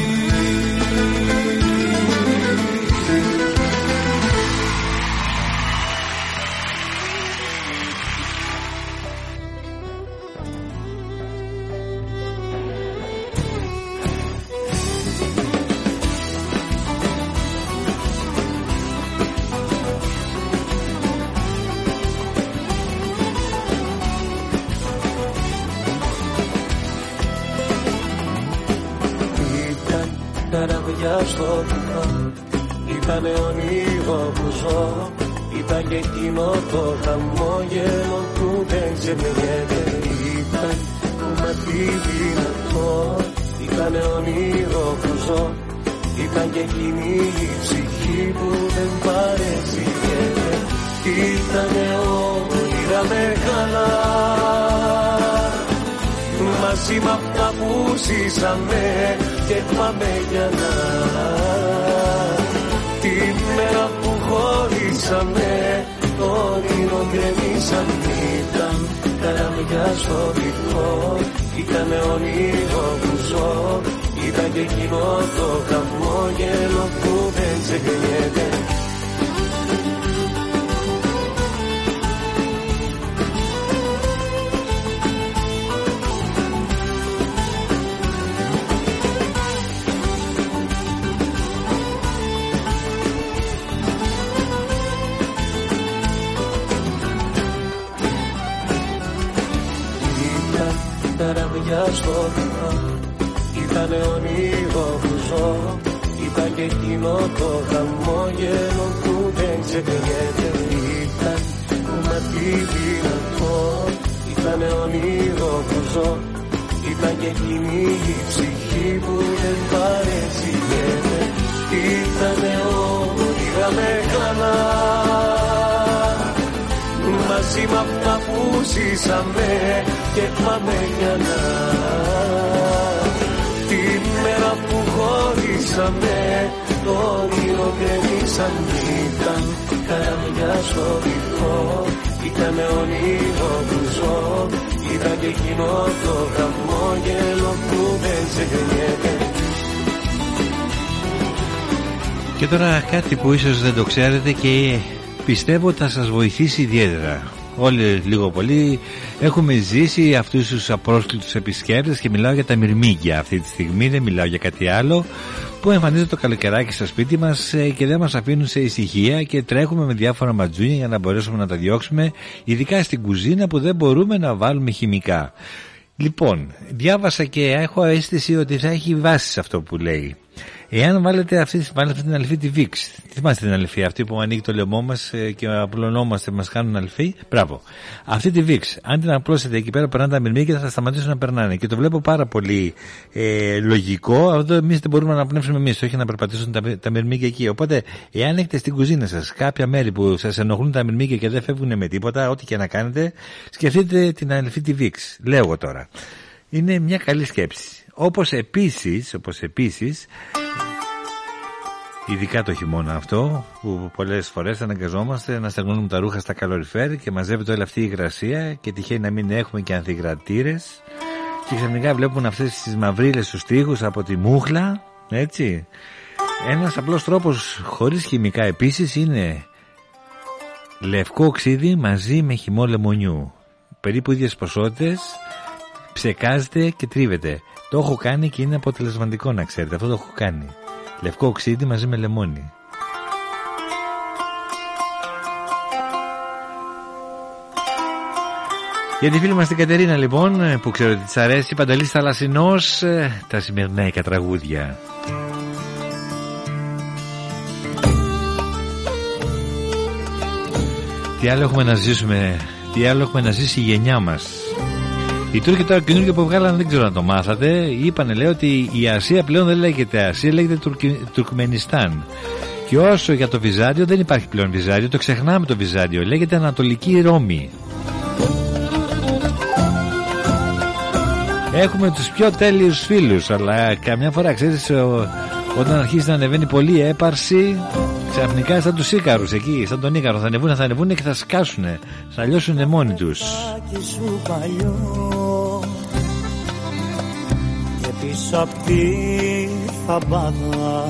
Στο βουθό ήτανε όνειρο που ζω. Ήταν και εκείνο το χαμόγελο που δεν ξεχνιέται. Ήταν κομμάτι δυνατό. Ήτανε όνειρο που ζω. Ήταν και εκείνη η ψυχή που δεν παρεξηγέται. Ήτανε όνειρα μεγάλα μαζί μ' αυτά που ζήσαμε και πάμε για να. Τη μέρα που χωρίσαμε το όνειρο γκρεμίσαμε. Ήταν καραμιά στο βυθό. Ήτανε όνειρο που ζω. Ήταν και εκείνο το χαμόγελο που δεν ξεχνιέται. καραβιά στο βυθό. Ήτανε όνειρο που ζω, ήταν και εκείνο το χαμόγελο που δεν ξεχνιέται. Ήταν κομμάτι δυνατό, ήτανε όνειρο που ζω, ήταν και εκείνη η ψυχή που δεν παρεξηγέται. Ήτανε όνειρα μεγάλα, μαζί με αυτά που ζήσαμε και πάμε για να. Τη μέρα που χωρίσαμε, το όνειρο γκρεμίσαν. Ήταν καραμιά στο βυθό, ήτανε όνειρο που ζω, ήταν και εκείνο το χαμόγελο που δεν ξεχνιέται. Και τώρα κάτι που ίσως δεν το ξέρετε και πιστεύω ότι θα σας βοηθήσει ιδιαίτερα. Όλοι λίγο πολύ έχουμε ζήσει αυτούς τους απρόσκλητους επισκέπτες και μιλάω για τα μυρμήγκια αυτή τη στιγμή, δεν μιλάω για κάτι άλλο, που εμφανίζεται το καλοκαιράκι στο σπίτι μας και δεν μας αφήνουν σε ησυχία και τρέχουμε με διάφορα ματζούνια για να μπορέσουμε να τα διώξουμε, ειδικά στην κουζίνα που δεν μπορούμε να βάλουμε χημικά. Λοιπόν, διάβασα και έχω αίσθηση ότι θα έχει βάση σε αυτό που λέει. Εάν βάλετε αυτή, βάλετε την αλφή τη Vicks, θυμάστε την αλφή αυτή που ανοίγει το λαιμό μας και απλωνόμαστε, μας κάνουν αλφή, μπράβο. Αυτή τη Vicks, αν την απλώσετε εκεί πέρα, περνάνε τα μυρμήγκια, θα σταματήσουν να περνάνε. Και το βλέπω πάρα πολύ ε, λογικό, αυτό εμείς δεν μπορούμε να πνεύσουμε εμείς, όχι να περπατήσουν τα, τα μυρμήγκια εκεί. Οπότε, εάν έχετε στην κουζίνα σας κάποια μέρη που σας ενοχλούν τα μυρμήγκια και δεν φεύγουν με τίποτα, ό,τι και να κάνετε, σκεφτείτε την αλφή τη Vicks. Λέω εγώ τώρα. Είναι μια καλή σκέψη. Όπως επίσης, όπως επίσης, ειδικά το χειμώνα αυτό, που πολλές φορές αναγκαζόμαστε να στεγνώνουμε τα ρούχα στα καλοριφέρ και μαζεύεται όλη αυτή η υγρασία και τυχαίνει να μην έχουμε και ανθυγρατήρες και ξαφνικά βλέπουν αυτές τις μαυρίλες στους τοίχους από τη μούχλα, έτσι. Ένας απλός τρόπος χωρίς χημικά επίσης είναι λευκό οξύδι μαζί με χυμό λεμονιού, περίπου ίδιες ποσότητες, ψεκάζεται και τρίβεται. Το έχω κάνει και είναι αποτελεσματικό, να ξέρετε, αυτό το έχω κάνει. Λευκό οξύδι μαζί με λεμόνι. Για τη φίλη μας την Κατερίνα λοιπόν, που ξέρω ότι της αρέσει, Πανταλής Θαλασσινός, τα σημερινάικα τραγούδια. Τι άλλο έχουμε να ζήσουμε, τι άλλο έχουμε να ζήσει η γενιά μας. Οι Τούρκοι τώρα καινούργιο που βγάλανε, δεν ξέρω αν το μάθατε, είπανε, λέει, ότι η Ασία πλέον δεν λέγεται Ασία, λέγεται Τουρκι... Τουρκμενιστάν. Και όσο για το Βυζάντιο, δεν υπάρχει πλέον Βυζάντιο, το ξεχνάμε το Βυζάντιο, λέγεται Ανατολική Ρώμη. Έχουμε τους πιο τέλειους φίλους, αλλά καμιά φορά, ξέρεις, ο... όταν αρχίζει να ανεβαίνει πολύ η έπαρση, ξαφνικά σαν τους Ίκαρους εκεί, σαν τον Ίκαρο, θα ανεβούν, θα ανεβούν και θα σκάσουνε, θα λιώσουνε μόνοι τους. Και πίσω απ' τη θαμπάδα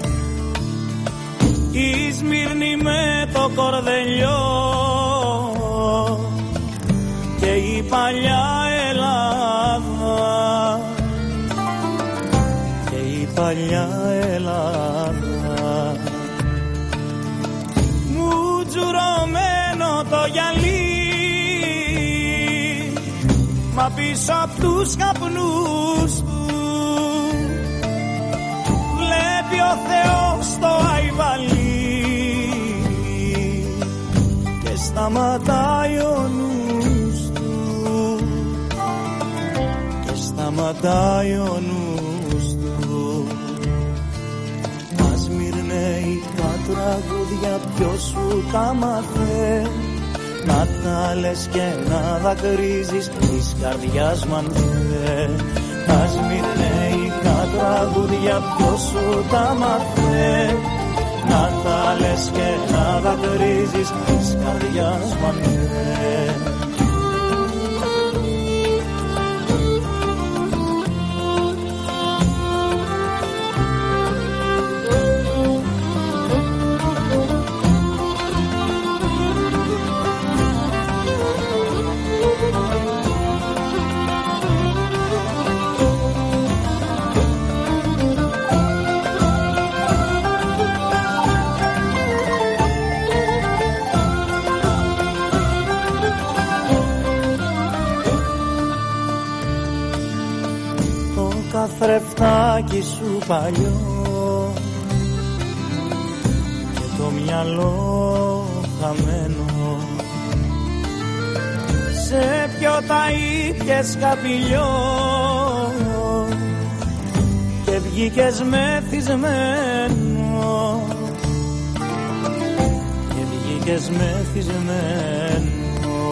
η Σμύρνη με το κορδελιό και η παλιά Ελλάδα και η παλιά Ελλάδα μου τζουρωμένο το γυαλί, μα πίσω απ' τους καπνούς του βλέπει ο Θεός το αϊβαλί και σταματάει ο νους του και σταματάει ο νους του. Ας μυρνέικα τραγούδια ποιος σου τα μάθε, να τα λες και να δακρύζεις της καρδιάς μ' αν θε. Ας μυρνέικα τραγούδια ποιος σου τα μάθε, να τα λες και να δακρύζεις της καρδιάς μ' αν θε. καθρεφτάκι σου παλιό και το μυαλό χαμένο. Σε ποιο τα ήπιες καπηλιό και βγήκες μεθυσμένο και βγήκες μεθυσμένο.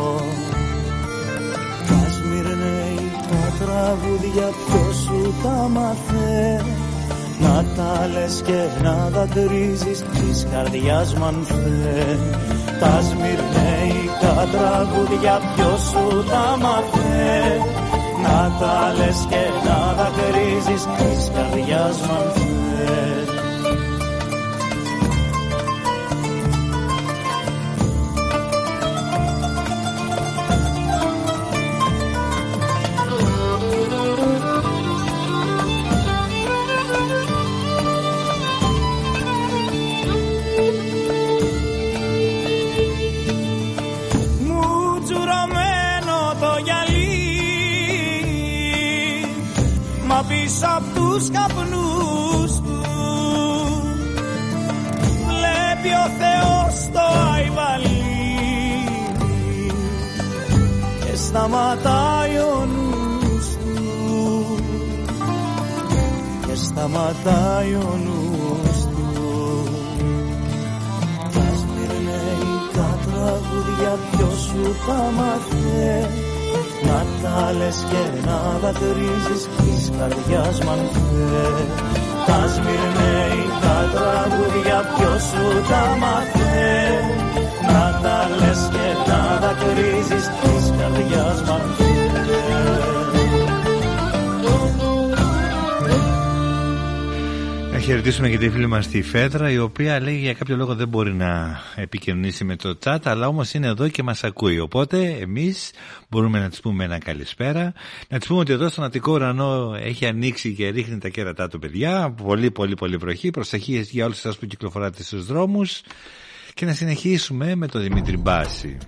Τα σμυρνέικα τραγούδια ποιος σου τα μάθε, να τα λες και να δακρύζεις της καρδιάς μ' αν θε. Τα σμυρνέικα τραγούδια ποιος σου τα μάθε, να τα λες και να δακρύζεις της καρδιάς μ' αν θε. Πίσω απ' τους καπνούς του βλέπει ο Θεός το Αϊβαλί και σταματάει ο νους του και σταματάει ο νους του. Τα σμυρνέικα τραγούδια ποιος σου τα μάθε, να τα λες και να δακρύζεις της καρδιάς μ' αν θε. Τα σμυρνέικα τραγούδια ποιος σου τα μάθε, να τα λες και να δακρύζεις της καρδιάς μ' αν θε. Να χαιρετήσουμε και τη φίλη μας τη Φέτρα, η οποία λέει για κάποιο λόγο δεν μπορεί να επικοινωνήσει με το chat, αλλά όμως είναι εδώ και μας ακούει. Οπότε εμείς μπορούμε να της πούμε ένα καλησπέρα, να της πούμε ότι εδώ στον Αττικό ουρανό έχει ανοίξει και ρίχνει τα κέρατά του, παιδιά. Πολύ πολύ πολύ βροχή, προσοχή για όλους σας που κυκλοφοράτε στους δρόμους, και να συνεχίσουμε με τον Δημήτρη Μπάση.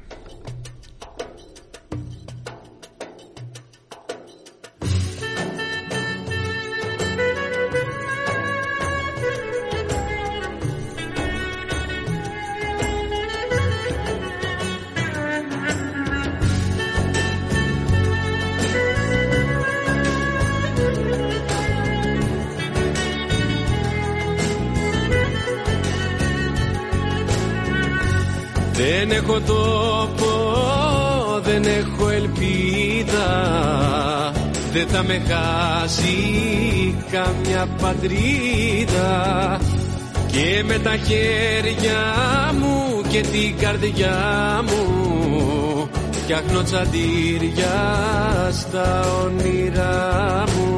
Δεν έχω τόπο, δεν έχω ελπίδα, δεν θα με χάσει καμιά πατρίδα, και με τα χέρια μου και την καρδιά μου φτιάχνω τσαντήρια στα όνειρά μου.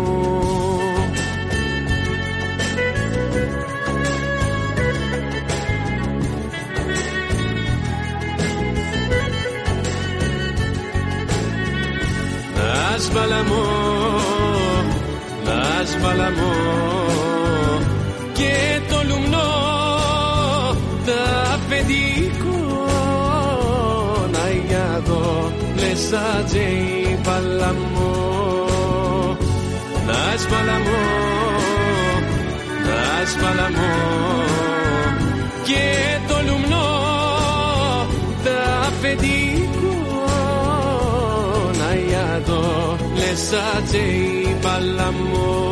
Ασβαλαμό, ασβαλαμό και το λουμνό τα αφεντικό να γιαδώ λες ατζέι παλαμό. Ασβαλαμό, ασβαλαμό και το λουμνό τα αφεντικό να γιαδώ λες ατζέι παλαμό.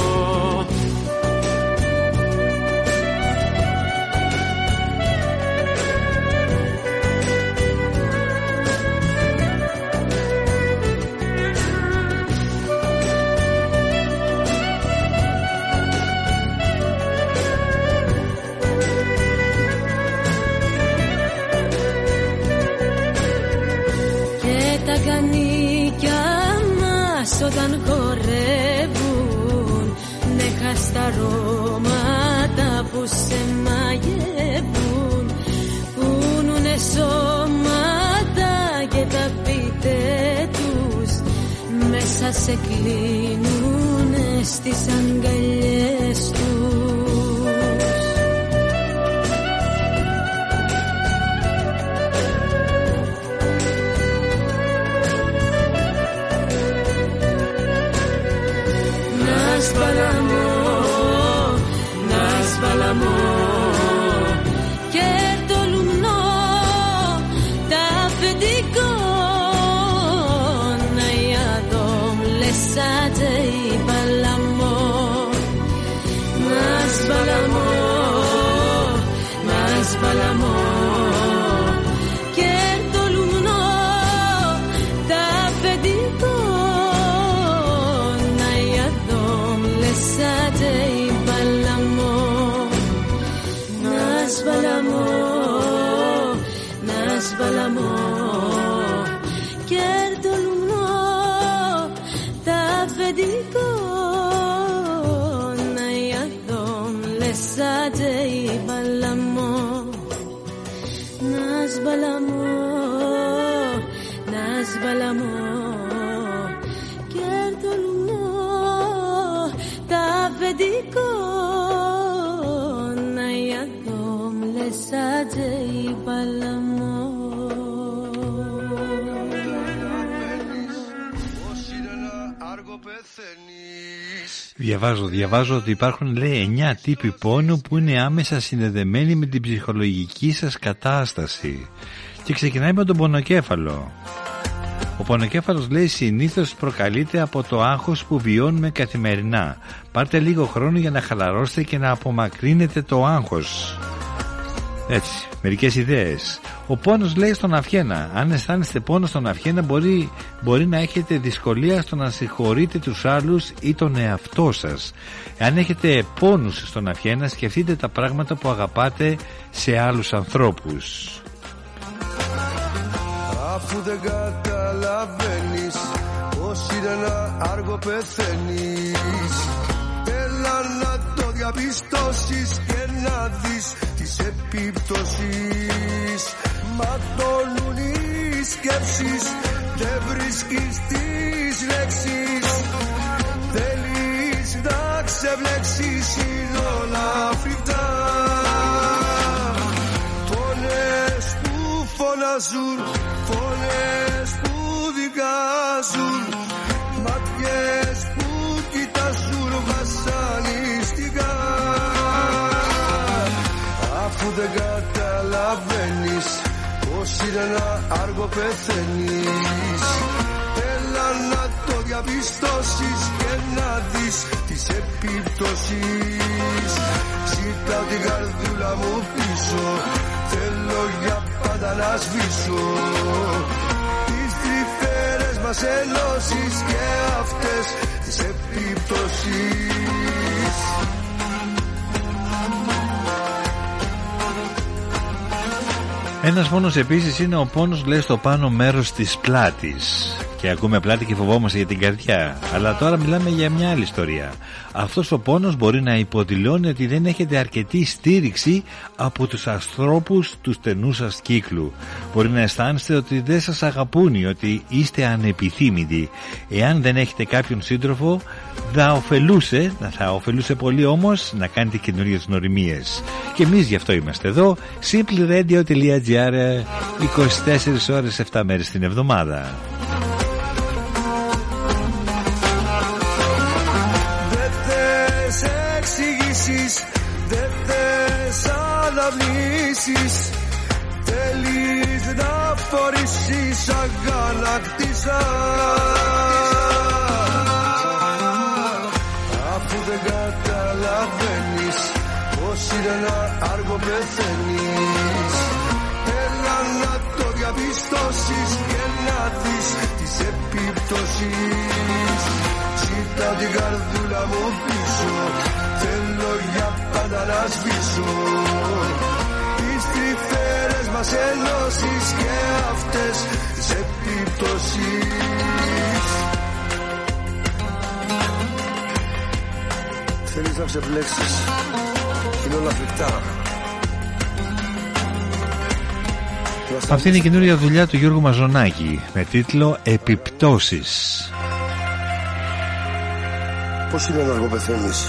Όταν χορεύουν νέχα στα αρώματα που σε μαγεύουν, πουνουνε σώματα και τα πείτε τους μέσα σε κλείνουνε στις αγκαλιές τους. l'estate ballamò, mas ballamò, mas ballamò. Διαβάζω, διαβάζω ότι υπάρχουν, λέει, εννιά τύποι πόνου που είναι άμεσα συνδεδεμένοι με την ψυχολογική σας κατάσταση. Και ξεκινάει με τον πονοκέφαλο. Ο πονοκέφαλος, λέει, συνήθως προκαλείται από το άγχος που βιώνουμε καθημερινά. Πάρτε λίγο χρόνο για να χαλαρώσετε και να απομακρύνετε το άγχος. Έτσι, μερικές ιδέες. Ο πόνος, λέει, στον αυχένα. Αν αισθάνεστε πόνο στον αυχένα, μπορεί, μπορεί να έχετε δυσκολία στο να συγχωρείτε τους άλλους ή τον εαυτό σας. Αν έχετε πόνους στον αυχένα, σκεφτείτε τα πράγματα που αγαπάτε σε άλλους ανθρώπους. Αφού δεν καταλαβαίνεις πως είναι ένα άργο πεθαίνεις, έλα να το διαπιστώσεις και να δεις τις επιπτώσεις. Ματώνουν οι σκέψεις, δεν βρίσκεις τις λέξεις, θέλεις να ξεβλέξεις, είναι όλα φρικτά. Φωνές που φωνάζουν, φωνές που δικάζουν, ματιές που κοιτάζουν βασανιστικά. Αφού δεν καταλαβαίνεις πως είναι ένα άργο πεθαίνεις, έλα να το διαπιστώσεις και να δεις τις επιπτώσεις. Ζητάω την καρδούλα μου πίσω, θέλω για πάντα να σβήσω τις τρυφέρες μας ενώσεις και αυτές τις επιπτώσεις. Ένας πόνος επίσης είναι ο πόνος, λέει, στο πάνω μέρος της πλάτης. Και ακούμε πλάτη και φοβόμαστε για την καρδιά. Αλλά τώρα μιλάμε για μια άλλη ιστορία. Αυτός ο πόνος μπορεί να υποδηλώνει ότι δεν έχετε αρκετή στήριξη από τους ανθρώπους του στενού σας κύκλου. Μπορεί να αισθάνεστε ότι δεν σας αγαπούν, ότι είστε ανεπιθύμητοι. Εάν δεν έχετε κάποιον σύντροφο, θα ωφελούσε, θα ωφελούσε πολύ όμως να κάνετε καινούριες γνωριμίες. Και εμείς γι' αυτό είμαστε εδώ. simplyradio.gr, είκοσι τέσσερις ώρες, επτά μέρες την εβδομάδα. Δεν θες αναμνήσεις, θέλεις να φορήσεις αγανακτήσα. Αφού δεν καταλαβαίνεις πως είναι ένα άργο πεθαίνεις, έλα να το διαπιστώσεις και να δεις τις επιπτώσεις. Ζητάω την καρδούλα μου πίσω, θέλω για πάντα να σβήσω τις τρυφέρες μας ενώσεις και αυτές τις επιπτώσεις. Θέλεις να ξεπλέξεις, είναι όλα φρικτά. Αυτή είναι η καινούργια δουλειά του Γιώργου Μαζονάκη με τίτλο Επιπτώσεις. Πώς είναι να αργοπεθαίνεις?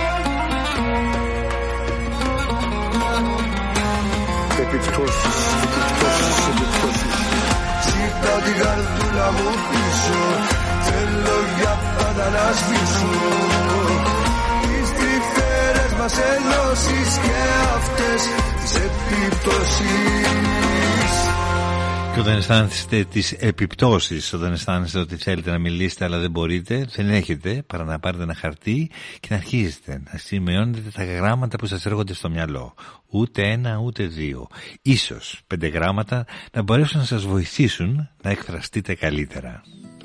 Επιπτώσεις, επιπτώσεις, επιπτώσεις. Ζητάω την καρδούλα μου πίσω, θέλω για πάντα να σβήσω τις τρυφέρες μας ενώσεις και αυτές τις επιπτώσεις. Και όταν αισθάνεστε τις επιπτώσεις, όταν αισθάνεστε ότι θέλετε να μιλήσετε αλλά δεν μπορείτε, δεν έχετε παρά να πάρετε ένα χαρτί και να αρχίζετε να σημειώνετε τα γράμματα που σας έρχονται στο μυαλό. Ούτε ένα ούτε δύο. Ίσως πέντε γράμματα να μπορέσουν να σας βοηθήσουν να εκφραστείτε καλύτερα.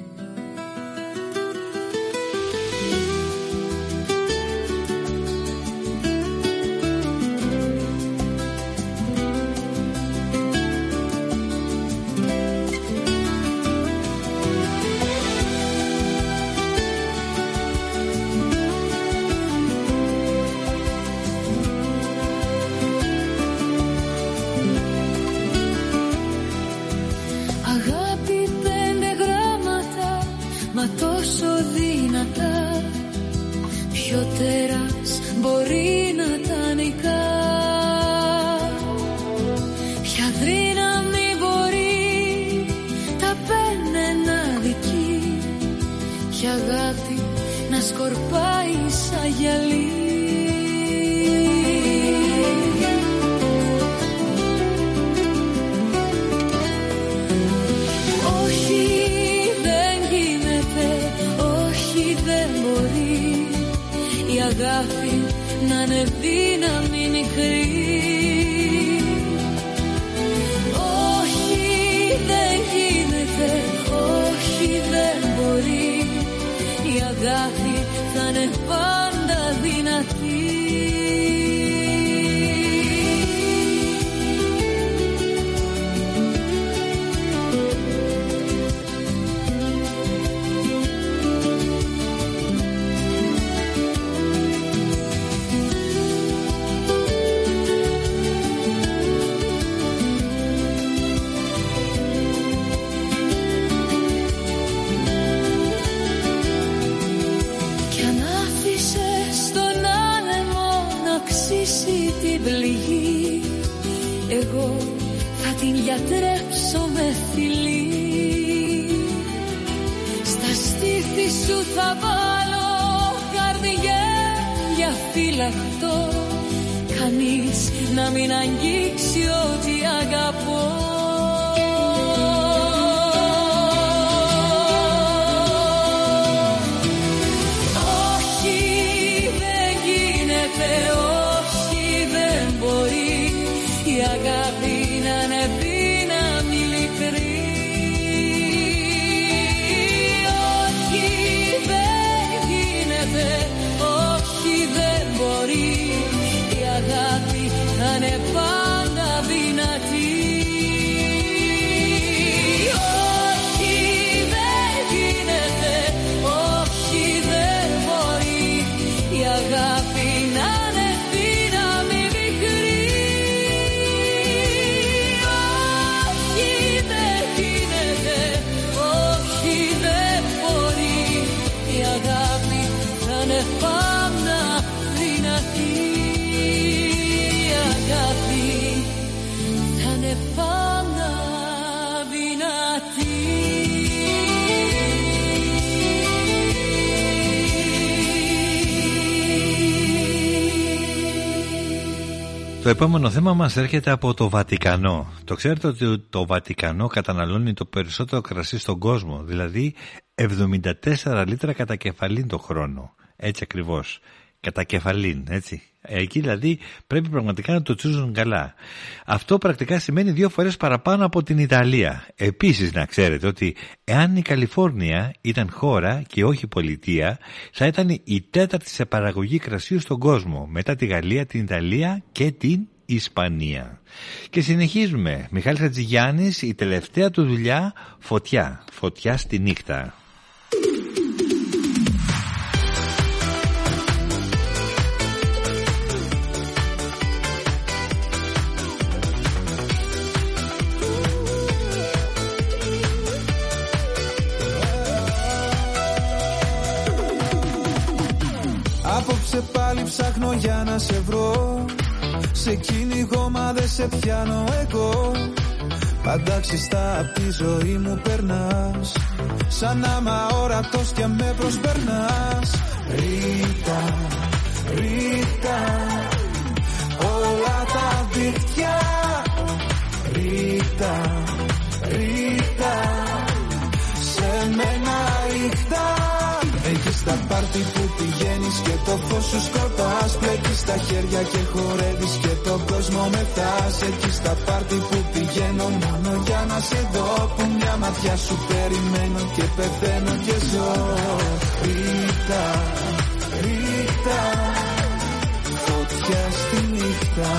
Το επόμενο θέμα μας έρχεται από το Βατικανό. Το ξέρετε ότι το Βατικανό καταναλώνει το περισσότερο κρασί στον κόσμο, δηλαδή εβδομήντα τέσσερα λίτρα κατά κεφαλήν το χρόνο. Έτσι ακριβώς, κατά κεφαλήν, έτσι. Εκεί δηλαδή πρέπει πραγματικά να το τσούζουν καλά. Αυτό πρακτικά σημαίνει δύο φορές παραπάνω από την Ιταλία. Επίσης να ξέρετε ότι εάν η Καλιφόρνια ήταν χώρα και όχι πολιτεία, θα ήταν η τέταρτη σε παραγωγή κρασίου στον κόσμο, μετά τη Γαλλία, την Ιταλία και την Ισπανία. Και συνεχίζουμε. Μιχάλης Χατζηγιάννης, η τελευταία του δουλειά, φωτιά. Φωτιά στη νύχτα. Απόψε πάλι ψάχνω για να σε βρω. Σε κυνηγώ μα δεν σε πιάνω εγώ. Πάντα ξιστά απ' τη ζωή μου περνάς. Σαν να είμαι αόρατος και με προσπερνάς. Ρίτα, Ρίτα, όλα τα δίχτυα. Ρίτα, Ρίτα. πάρτι που πηγαίνεις και το φως σου σκορπάς. Πλέκεις τα χέρια και χορεύεις και το κόσμο μεθάς. Εκεί στα πάρτι που πηγαίνω μόνο για να σε δω, που μια ματιά σου περιμένω και πεθαίνω και ζω. Ρίχτα, ρίχτα, φωτιά στη νύχτα.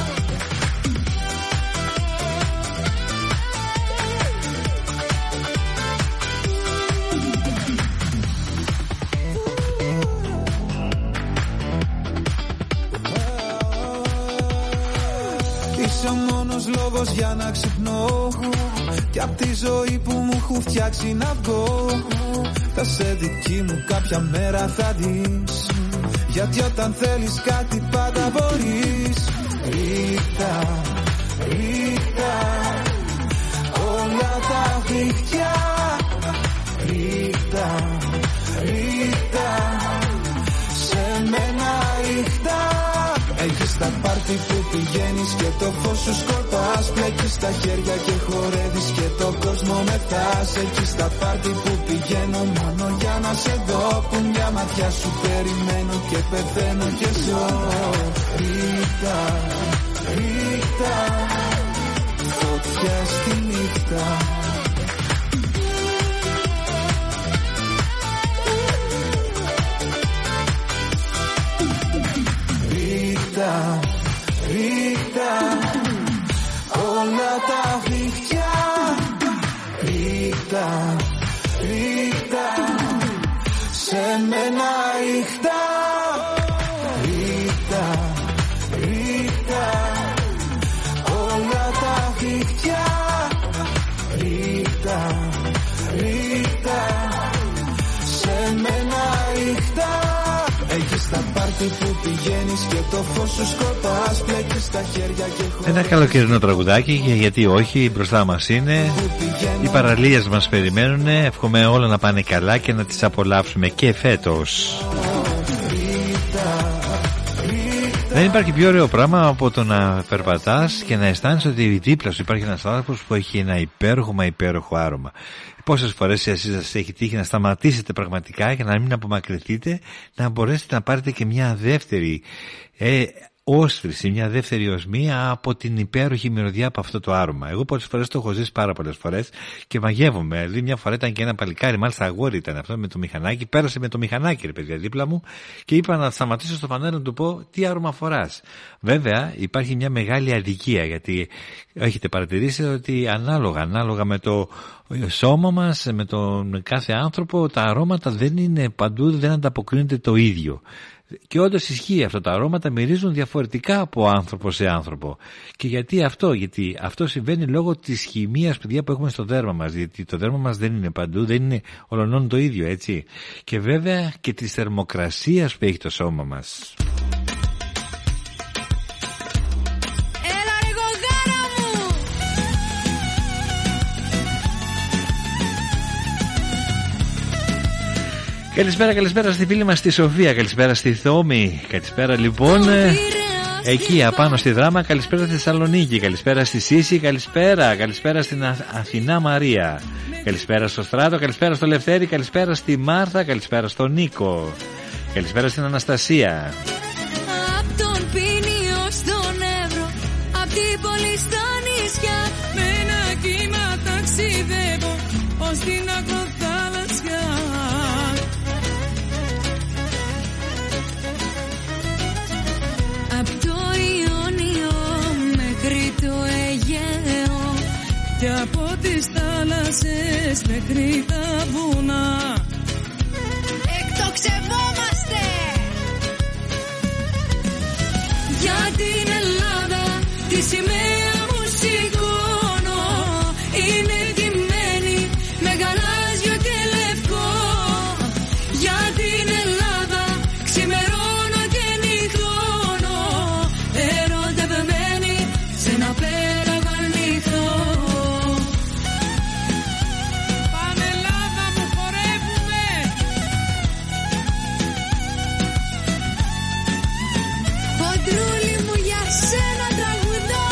Είσαι ο μόνος λόγος για να ξυπνώ και απ' τη ζωή που μου έχουν φτιάξει να βγω. Θα σε δική μου κάποια μέρα θα δεις, γιατί όταν θέλεις κάτι πάντα μπορείς. Ρίχτα, ρίχτα όλα τα δίχτυα. Ρίχτα, ρίχτα σε μένα ρίχτα. Έχεις τα πάρτι που πηγαίνεις και το φως σου σκορπάς. Πλέκεις τα χέρια και χορεύεις και το κόσμο μεθάς. Έχεις τα πάρτι που πηγαίνω μόνο για να σε δω, που μια ματιά σου περιμένω και πεθαίνω και ζω. Ρίχτα, ρίχτα, φωτιά στη νύχτα. Ρίχτα, ρίχτα όλα τα δίχτυα. Ρίχτα, ρίχτα σε μένα ρίχτα. Ρίχτα, ρίχτα όλα τα δίχτυα. Ρίχτα, ρίχτα σε μένα ρίχτα. Έχεις τα πάρτι που πηγαίνεις και το φως σου σκορπάς. Πλέκεις τα χέρια και χορεύεις. Ένα καλοκαιρινό τραγουδάκι, γιατί όχι, μπροστά μας είναι. Οι παραλίες μας περιμένουν. Εύχομαι όλα να πάνε καλά και να τις απολαύσουμε και φέτος. Δεν υπάρχει πιο ωραίο πράγμα από το να περπατάς και να αισθάνεσαι ότι δίπλα σου υπάρχει ένας άνθρωπος που έχει ένα υπέροχο μα υπέροχο άρωμα. Πόσες φορές εσείς σας έχει τύχει να σταματήσετε πραγματικά και να μην απομακρυνθείτε, να μπορέσετε να πάρετε και μια δεύτερη ε, όστρηση, μια δεύτερη οσμία από την υπέροχη μυρωδιά από αυτό το άρωμα. Εγώ πολλές φορές το έχω ζήσει πάρα πολλές φορές και μαγεύομαι. Δηλαδή μια φορά ήταν και ένα παλικάρι, μάλιστα αγόρι ήταν αυτό με το μηχανάκι, πέρασε με το μηχανάκι ρε παιδιά δίπλα μου και είπα να σταματήσω στο φανέλο να του πω τι άρωμα φοράς. Βέβαια υπάρχει μια μεγάλη αδικία, γιατί έχετε παρατηρήσει ότι ανάλογα, ανάλογα με το σώμα μας, με τον κάθε άνθρωπο, τα αρώματα δεν είναι παντού, δεν ανταποκρίνεται το ίδιο. Και όντως ισχύει αυτό, τα αρώματα μυρίζουν διαφορετικά από άνθρωπο σε άνθρωπο. Και γιατί αυτό, γιατί αυτό συμβαίνει λόγω της χημείας, παιδιά, που έχουμε στο δέρμα μας. Γιατί το δέρμα μας δεν είναι παντού, δεν είναι ολονών το ίδιο, έτσι. Και βέβαια και της θερμοκρασίας που έχει το σώμα μας. Καλησπέρα, καλησπέρα στη φίλη μας τη Σοφία, καλησπέρα στη Θόμη, καλησπέρα λοιπόν εκεί απάνω στη Δράμα, καλησπέρα στη Θεσσαλονίκη, καλησπέρα στη Σύση, καλησπέρα, καλησπέρα στην Αθηνά Μαρία, καλησπέρα στο Στράτο, καλησπέρα στο Λευθέρη, καλησπέρα στη Μάρθα, καλησπέρα στον Νίκο, καλησπέρα στην Αναστασία. Απ' τον Πίνιο στον Εύρο, απ' την πόλη στα νησιά, με ένα κύμα ταξιδεύω ως την ακροθάλασσια. Απ' το Ιόνιο μέχρι το Αιγαίο και από τις θάλασσες μέχρι τα βουνά εκτοξευόμαστε για την Ελλάδα, τη σημαία μου σηκώνω, είναι ντυμένη με γαλάζιο και λευκό. Για την Ελλάδα ξημερώνω και νυχτώνω, ερωτευμένη σε ένα πέραγο ανοιχτό. Πάμε Ελλάδα μου, χορεύουμε. Κοντρούλη μου, για σένα τραγουδώ.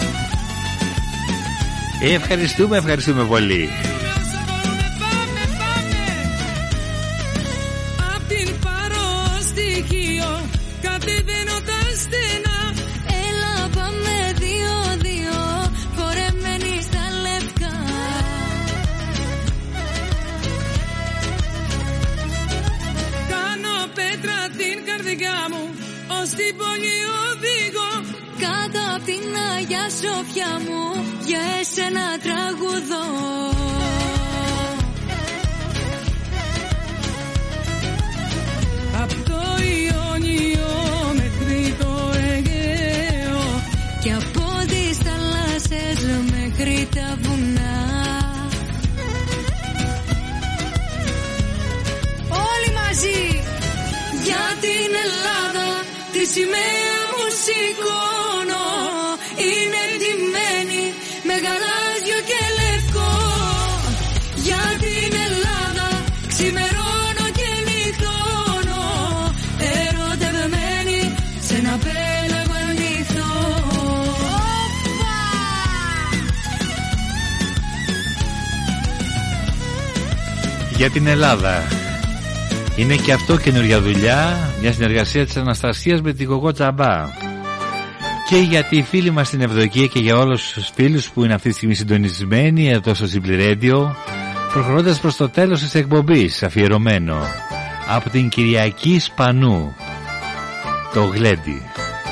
Ε, ευχαριστούμε, ευχαριστούμε πολύ. Απ' την μέτρα την καρδιά μου ως την πόλη οδηγώ. Κάτω απ' την Αγία Σοφιά μου για εσένα τραγουδώ. Απ' το Ιόνιο μέχρι το Αιγαίο και από τις θάλασσες μέχρι τα βουνά. Όλοι μαζί για την Ελλάδα τη σημαία μου σηκώνω. Είναι ντυμένη με γαλάζιο και λευκό. Για την Ελλάδα ξημερώνω και νυχτώνω. Ερωτευμένη σε ένα πέλαγο ανοιχτό. Για την Ελλάδα. Είναι και αυτό καινούργια δουλειά, μια συνεργασία της Αναστασίας με την Κοκό Τσαμπά. Και για τη φίλη μας στην Ευδοκία και για όλους τους φίλους που είναι αυτή τη στιγμή συντονισμένοι εδώ στο Simply Radio, προχωρώντας προς το τέλος της εκπομπής, αφιερωμένο από την Κυριακή Σπανού, το Γλέντι.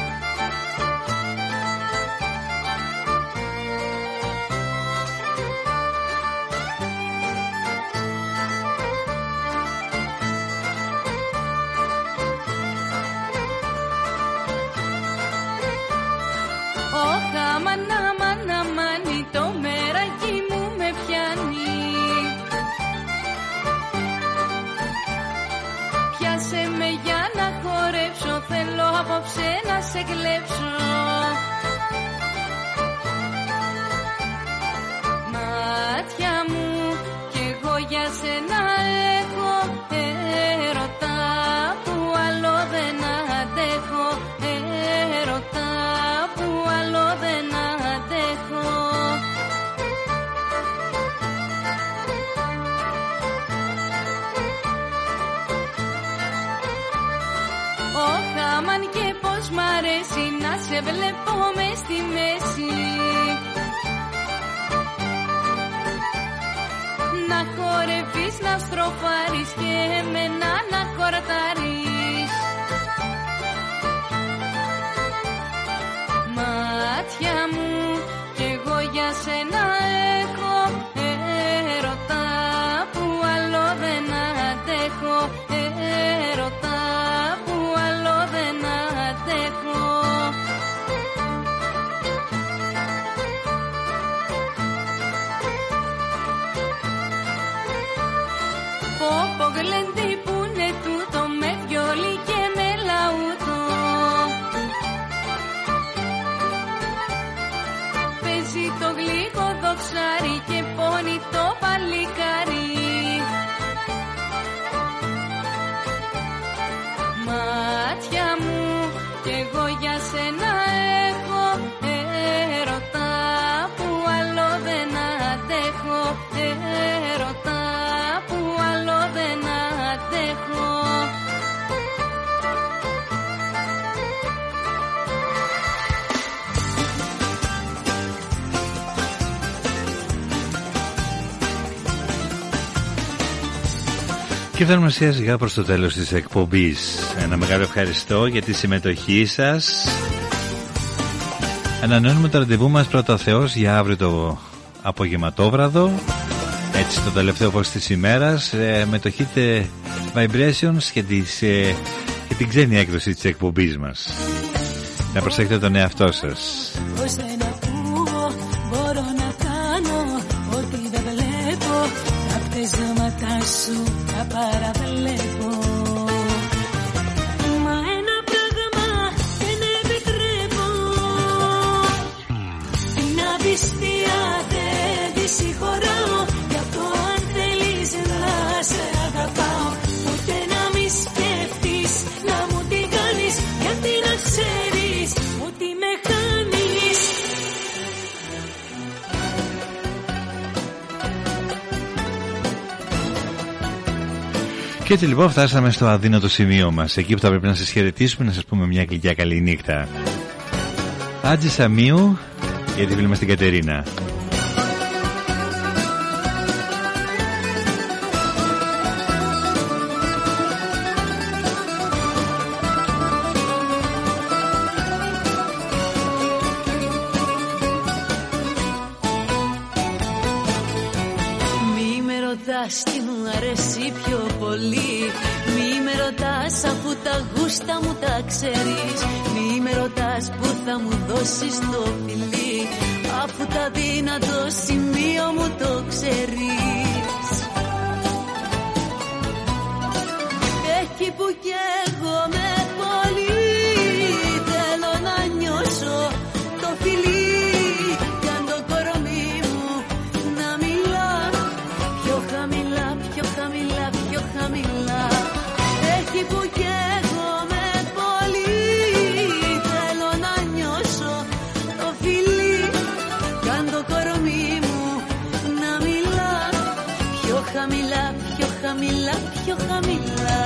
Και φτάνουμε σιγά σιγά προς το τέλος της εκπομπής. Ένα μεγάλο ευχαριστώ για τη συμμετοχή σας. Ανανεώνουμε το ραντεβού μας πρώτα ο Θεός για αύριο το απογευματόβραδο. Έτσι το τελευταίο φως της ημέρας ε, με το hit Vibrations και, τις, ε, και την ξένη έκδοση της εκπομπής μας. Να προσέχετε τον εαυτό σας. Πώς δεν ακούω, μπορώ να κάνω ό,τι δεν βλέπω. Τα πτέσματά σου τα παραβλέπω. Μα ένα πράγμα δεν επιτρέπω. Την απιστία δεν τη συγχωράω. Γι' αυτό αν θέλεις να σε αγαπάω, ούτε να μη σκέφτεις να μου την κάνεις. Γιατί να ξέρεις ότι με χάνεις. Και έτσι λοιπόν φτάσαμε στο αδύνατο σημείο μας. Εκεί που θα πρέπει να σας χαιρετήσουμε, να σας πούμε μια γλυκιά καλή νύχτα. Άτζη Σαμίου για τη φίλη μας την Κατερίνα. ρωτάς τι μου αρέσει πιο πολύ. Μη με ρωτάς αφού τα γούστα μου τα ξέρεις. Μη με ρωτάς που θα μου δώσεις το φιλί, αφού τα δύνατο σημείο μου το ξέρεις. Εκεί που καίγομαι πολύ, θέλω να νιώσω το φιλί. Κι αν το κορμί μου να μιλά πιο χαμηλά, πιο χαμηλά, πιο χαμηλά. Εκεί που καίγομαι πολύ, θέλω να νιώσω το φιλί. Κι αν το κορμί μου να μιλά πιο χαμηλά, πιο χαμηλά, πιο χαμηλά.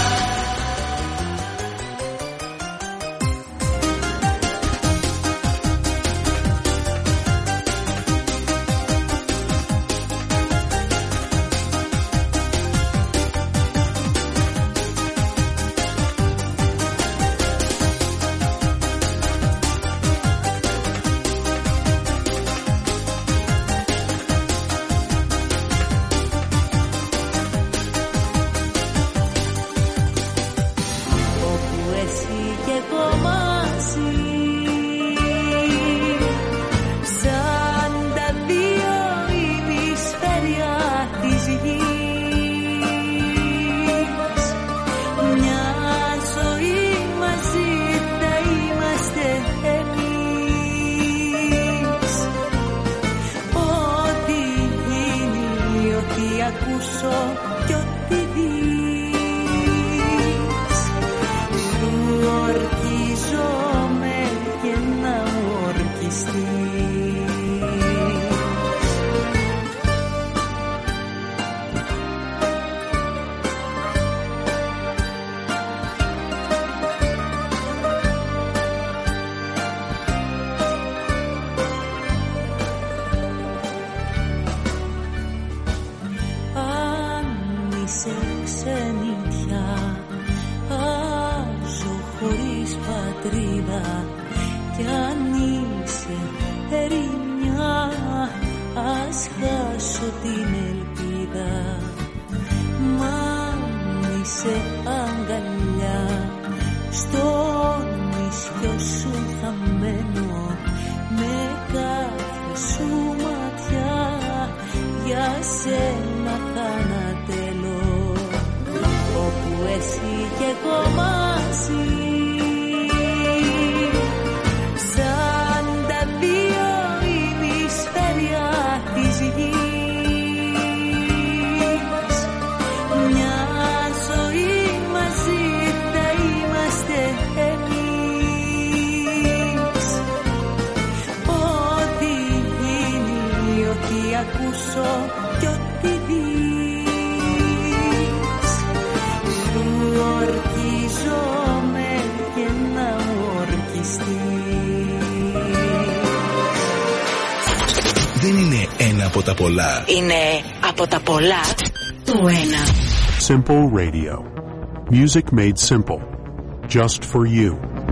Δεν είναι ένα από τα πολλά. Είναι από τα πολλά το ένα. Simple Radio. Music made simple. Just for you.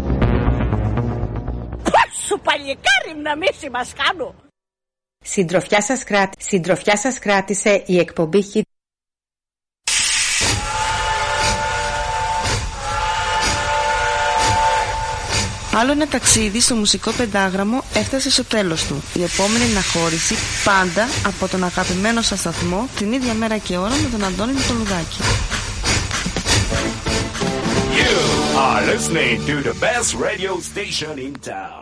Σου παλικάρι να μη συμμασκάνω. Συντροφιά σας, κράτη... Συντροφιά σας κράτησε η εκπομπή Hit. Άλλο ένα ταξίδι στο μουσικό πεντάγραμμο έφτασε στο τέλος του. Η επόμενη αναχώρηση πάντα από τον αγαπημένο σας σταθμό την ίδια μέρα και ώρα με τον Αντώνη Νικολουδάκη. You are listening to the best radio station in town.